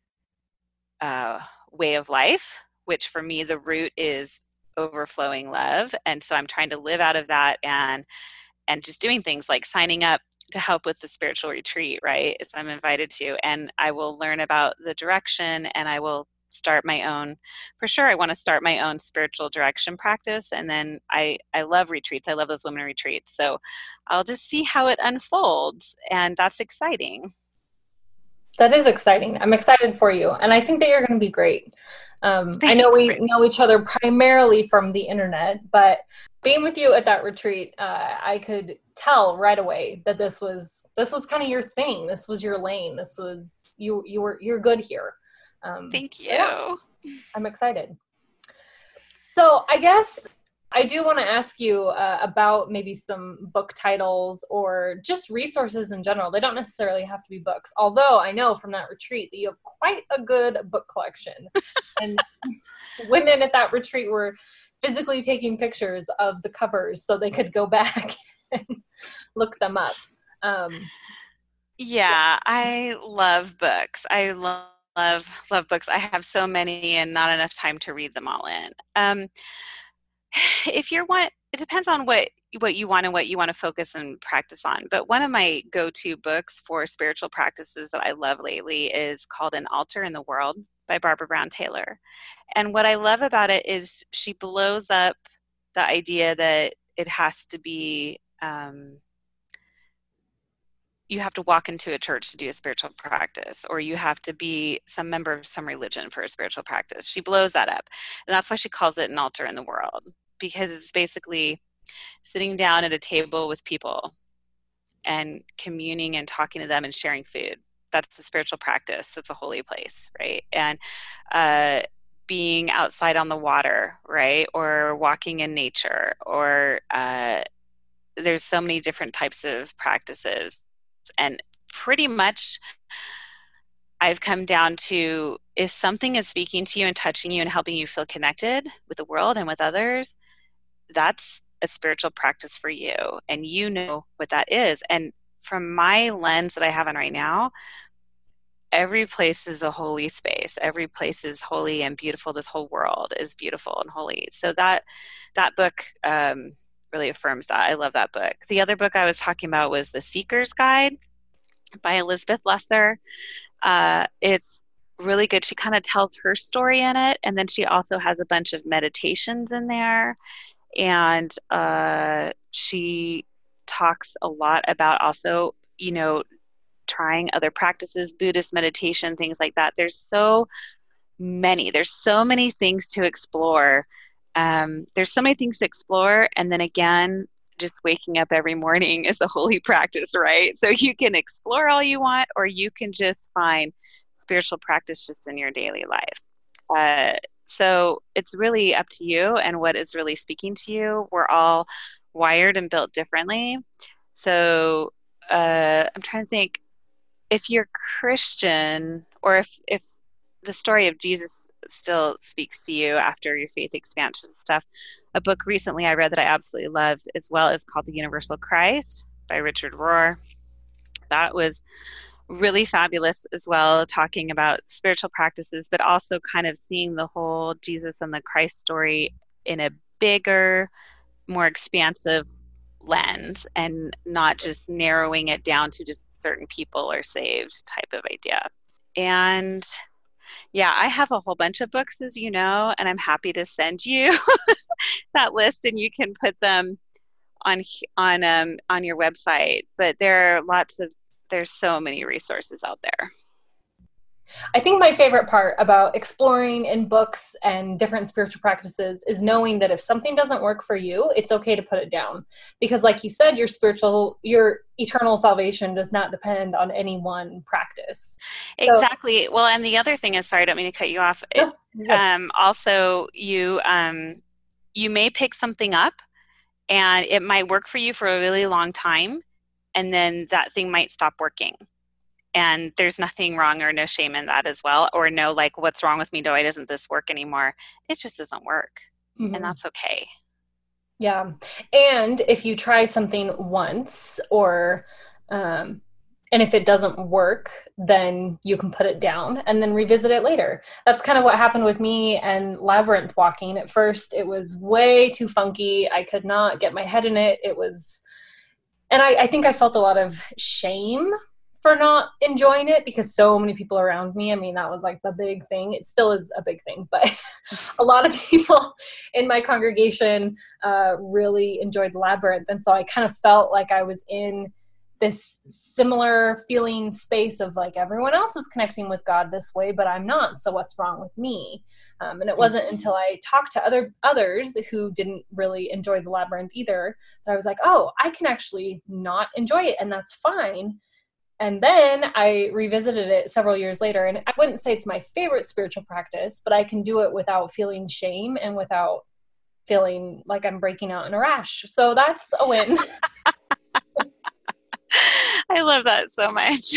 way of life, which for me, the root is overflowing love. And so I'm trying to live out of that and just doing things like signing up to help with the spiritual retreat, right? As I'm invited to, and I will learn about the direction, and I will start my own, for sure. I want to start my own spiritual direction practice. And then I love retreats. I love those women retreats. So I'll just see how it unfolds. And that's exciting. That is exciting. I'm excited for you. And I think that you're going to be great. I know we know each other primarily from the internet, but being with you at that retreat, I could tell right away that this was kind of your thing. This was your lane. This was, you're good here. Thank you. Yeah, I'm excited. So I guess I do want to ask you about maybe some book titles or just resources in general. They don't necessarily have to be books, although I know from that retreat that you have quite a good book collection. And women at that retreat were physically taking pictures of the covers so they could go back and look them up. Yeah, I love books. I love books. I have so many and not enough time to read them all in. If you want, it depends on what what you want and what you want to focus and practice on. But one of my go-to books for spiritual practices that I love lately is called An Altar in the World by Barbara Brown Taylor. And what I love about it is she blows up the idea that it has to be, you have to walk into a church to do a spiritual practice, or you have to be some member of some religion for a spiritual practice. She blows that up. And that's why she calls it An Altar in the World, because it's basically sitting down at a table with people and communing and talking to them and sharing food. That's a spiritual practice. That's a holy place, right? And being outside on the water, right? Or walking in nature, or there's so many different types of practices. And pretty much I've come down to, if something is speaking to you and touching you and helping you feel connected with the world and with others, that's a spiritual practice for you, and you know what that is. And from my lens that I have on right now, every place is a holy space. Every place is holy and beautiful. This whole world is beautiful and holy. So that book really affirms that. I love that book. The other book I was talking about was The Seeker's Guide by Elizabeth Lesser. It's really good. She kind of tells her story in it, and then she also has a bunch of meditations in there. And she talks a lot about also, trying other practices, Buddhist meditation, things like that. There's so many things to explore. And then again, just waking up every morning is a holy practice, right? So you can explore all you want, or you can just find spiritual practice just in your daily life. So it's really up to you and what is really speaking to you. We're all wired and built differently. So I'm trying to think, if you're Christian, or if the story of Jesus still speaks to you after your faith expansion stuff, a book recently I read that I absolutely love as well is called The Universal Christ by Richard Rohr. That was really fabulous as well, talking about spiritual practices, but also kind of seeing the whole Jesus and the Christ story in a bigger, more expansive lens, and not just narrowing it down to just certain people are saved type of idea. And yeah, I have a whole bunch of books, as you know, and I'm happy to send you that list, and you can put them on your website. But there's so many resources out there. I think my favorite part about exploring in books and different spiritual practices is knowing that if something doesn't work for you, it's okay to put it down. Because like you said, your eternal salvation does not depend on any one practice. Exactly. Well, and the other thing is, sorry, I don't mean to cut you off. Also, you may pick something up and it might work for you for a really long time, and then that thing might stop working. And there's nothing wrong or no shame in that as well. Or no, like, what's wrong with me? Why doesn't this work anymore? It just doesn't work. Mm-hmm. And that's okay. Yeah. And if you try something once and if it doesn't work, then you can put it down and then revisit it later. That's kind of what happened with me and labyrinth walking. At first, it was way too funky. I could not get my head in it. And I think I felt a lot of shame for not enjoying it because so many people around me, I mean, that was like the big thing. It still is a big thing, but a lot of people in my congregation really enjoyed the labyrinth. And so I kind of felt like I was in this similar feeling space of like, everyone else is connecting with God this way, but I'm not. So what's wrong with me? And it wasn't until I talked to others who didn't really enjoy the labyrinth either that I was like, oh, I can actually not enjoy it, and that's fine. And then I revisited it several years later, and I wouldn't say it's my favorite spiritual practice, but I can do it without feeling shame and without feeling like I'm breaking out in a rash. So that's a win. I love that so much.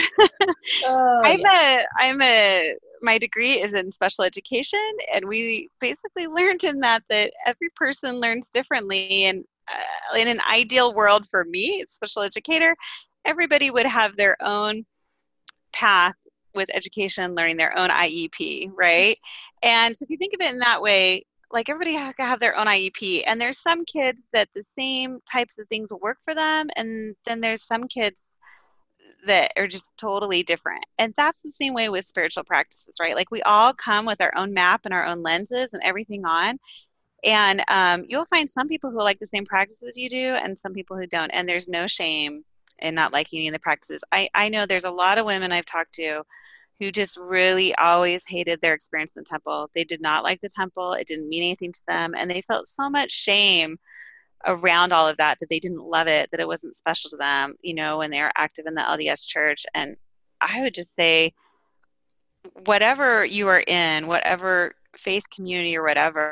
My degree is in special education, and we basically learned in that every person learns differently. And in an ideal world for me, special educator, everybody would have their own path with education, learning their own IEP, right? And so if you think of it in that way, like everybody has to have their own IEP, and there's some kids that the same types of things will work for them, and then there's some kids that are just totally different. And that's the same way with spiritual practices, right? Like we all come with our own map and our own lenses and everything on. And you'll find some people who like the same practices you do and some people who don't. And there's no shame in not liking any of the practices. I know there's a lot of women I've talked to who just really always hated their experience in the temple. They did not like the temple. It didn't mean anything to them. And they felt so much shame around all of that they didn't love it, that it wasn't special to them, you know, when they were active in the LDS church. And I would just say, whatever you are in, whatever faith community or whatever,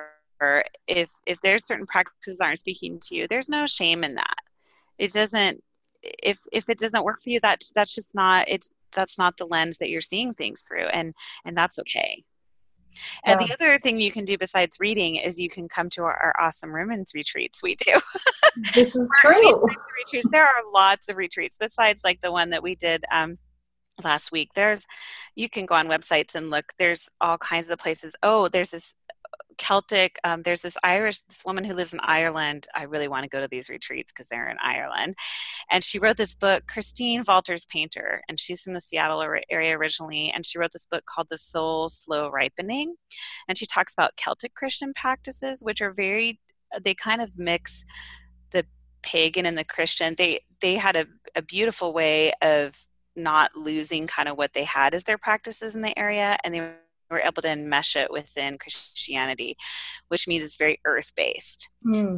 if there's certain practices that aren't speaking to you, there's no shame in that. It doesn't, if it doesn't work for you, that's just not, that's not the lens that you're seeing things through, and that's okay. And the other thing you can do besides reading is you can come to our awesome women's retreats we do. This is true. Retreats. There are lots of retreats besides like the one that we did last week. You can go on websites and look. There's all kinds of places. Oh, there's this Celtic, there's this woman who lives in Ireland. I really want to go to these retreats because they're in Ireland. And she wrote this book, Christine Walters Painter, and she's from the Seattle area originally. And she wrote this book called The Soul Slow Ripening. And she talks about Celtic Christian practices, which are they kind of mix the pagan and the Christian. They had a beautiful way of not losing kind of what they had as their practices in the area. And they were able to enmesh it within Christianity, which means it's very earth-based.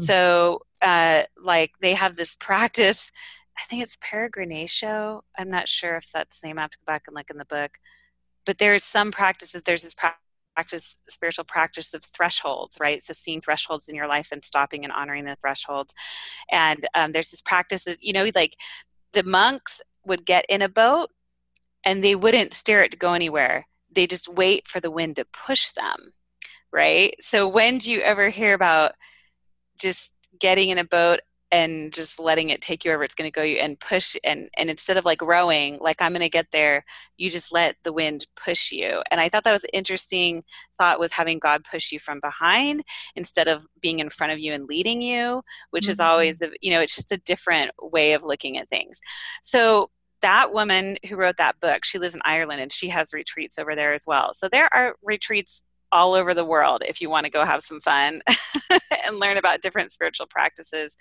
So like they have this practice, I think it's peregrinatio. I'm not sure if that's the name. I have to go back and look in the book. But there's some practices, there's this spiritual practice of thresholds, right? So seeing thresholds in your life and stopping and honoring the thresholds. And there's this practice that, you know, like the monks would get in a boat and they wouldn't steer it to go anywhere. They just wait for the wind to push them, right? So when do you ever hear about just getting in a boat and just letting it take you wherever it's going to go, you and push, and instead of like rowing, like I'm going to get there, you just let the wind push you. And I thought that was an interesting thought, was having God push you from behind instead of being in front of you and leading you, which is always, you know, it's just a different way of looking at things. So that woman who wrote that book, she lives in Ireland and she has retreats over there as well. So there are retreats all over the world if you want to go have some fun and learn about different spiritual practices.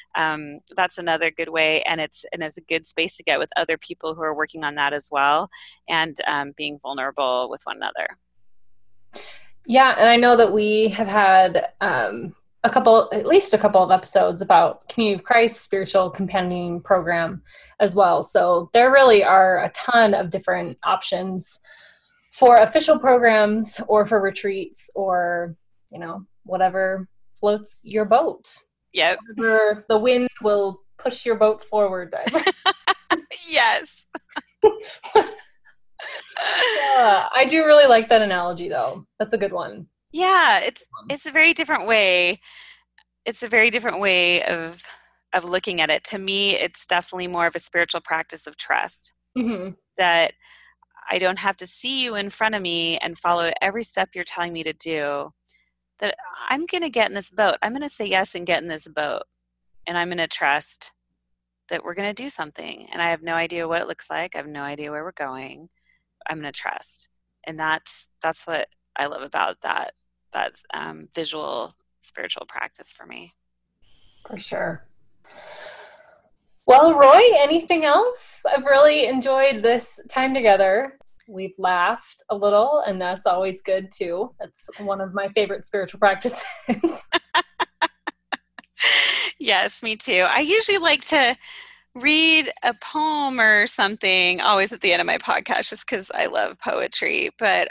That's another good way, and it's a good space to get with other people who are working on that as well, and being vulnerable with one another. Yeah, and I know that we have had at least a couple of episodes about Community of Christ spiritual companioning program as well. So there really are a ton of different options for official programs or for retreats or, you know, whatever floats your boat. Yep. The wind will push your boat forward. Yes. I do really like that analogy though. That's a good one. Yeah, it's a very different way. It's a very different way of looking at it. To me, it's definitely more of a spiritual practice of trust. Mm-hmm. That I don't have to see you in front of me and follow every step you're telling me to do. That I'm going to get in this boat. I'm going to say yes and get in this boat. And I'm going to trust that we're going to do something. And I have no idea what it looks like. I have no idea where we're going. I'm going to trust. And that's what I love about that. That's visual spiritual practice for me. For sure. Well, Roy, anything else? I've really enjoyed this time together. We've laughed a little, and that's always good too. That's one of my favorite spiritual practices. Yes, me too. I usually like to read a poem or something always at the end of my podcast just because I love poetry. But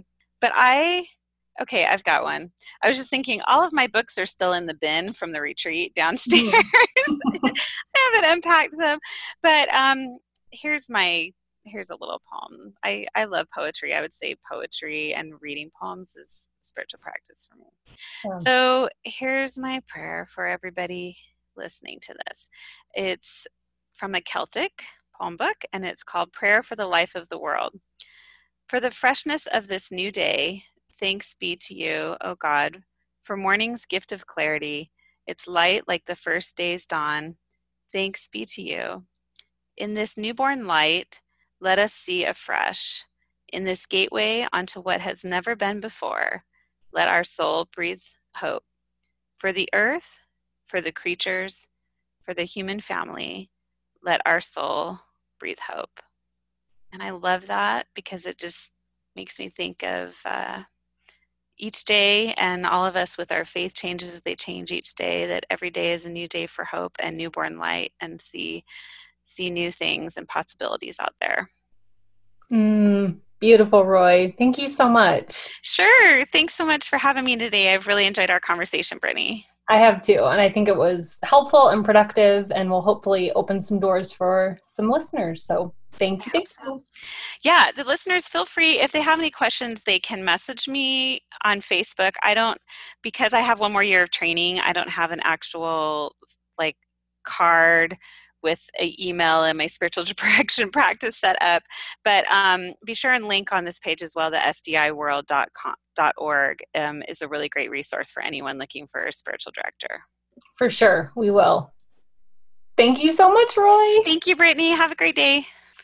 okay, I've got one. I was just thinking all of my books are still in the bin from the retreat downstairs. I haven't unpacked them. But here's a little poem. I love poetry. I would say poetry and reading poems is spiritual practice for me. Yeah. So here's my prayer for everybody listening to this. It's from a Celtic poem book, and it's called Prayer for the Life of the World. For the freshness of this new day, thanks be to you, O God, for morning's gift of clarity, its light like the first day's dawn. Thanks be to you. In this newborn light, let us see afresh. In this gateway onto what has never been before, let our soul breathe hope. For the earth, for the creatures, for the human family, let our soul breathe hope. And I love that because it just makes me think of each day, and all of us with our faith changes as they change each day, that every day is a new day for hope and newborn light, and see new things and possibilities out there. Beautiful, Roy. Thank you so much. Sure. Thanks so much for having me today. I've really enjoyed our conversation, Brittany. I have too, and I think it was helpful and productive, and will hopefully open some doors for some listeners. So thank you. So. Yeah, the listeners, feel free, if they have any questions, they can message me on Facebook. Because I have one more year of training, I don't have an actual card with an email and my spiritual direction practice set up. But be sure and link on this page as well. The sdiworld.org is a really great resource for anyone looking for a spiritual director. For sure, we will. Thank you so much, Roy. Thank you, Brittany. Have a great day.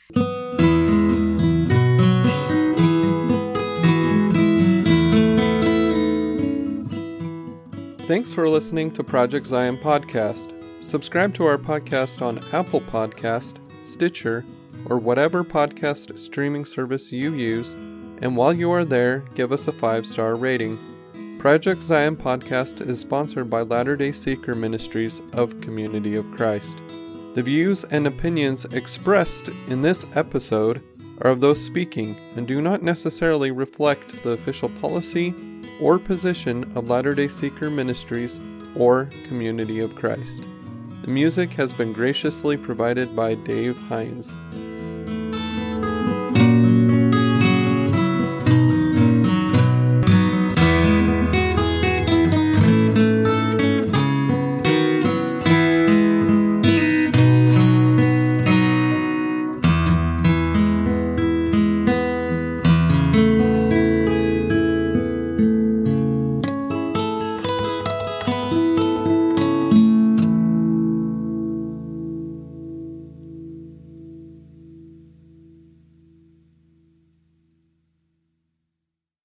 Thanks for listening to Project Zion Podcast. Subscribe to our podcast on Apple Podcast, Stitcher, or whatever podcast streaming service you use, and while you are there, give us a 5-star rating. Project Zion Podcast is sponsored by Latter-day Seeker Ministries of Community of Christ. The views and opinions expressed in this episode are of those speaking and do not necessarily reflect the official policy or position of Latter-day Seeker Ministries or Community of Christ. The music has been graciously provided by Dave Hines.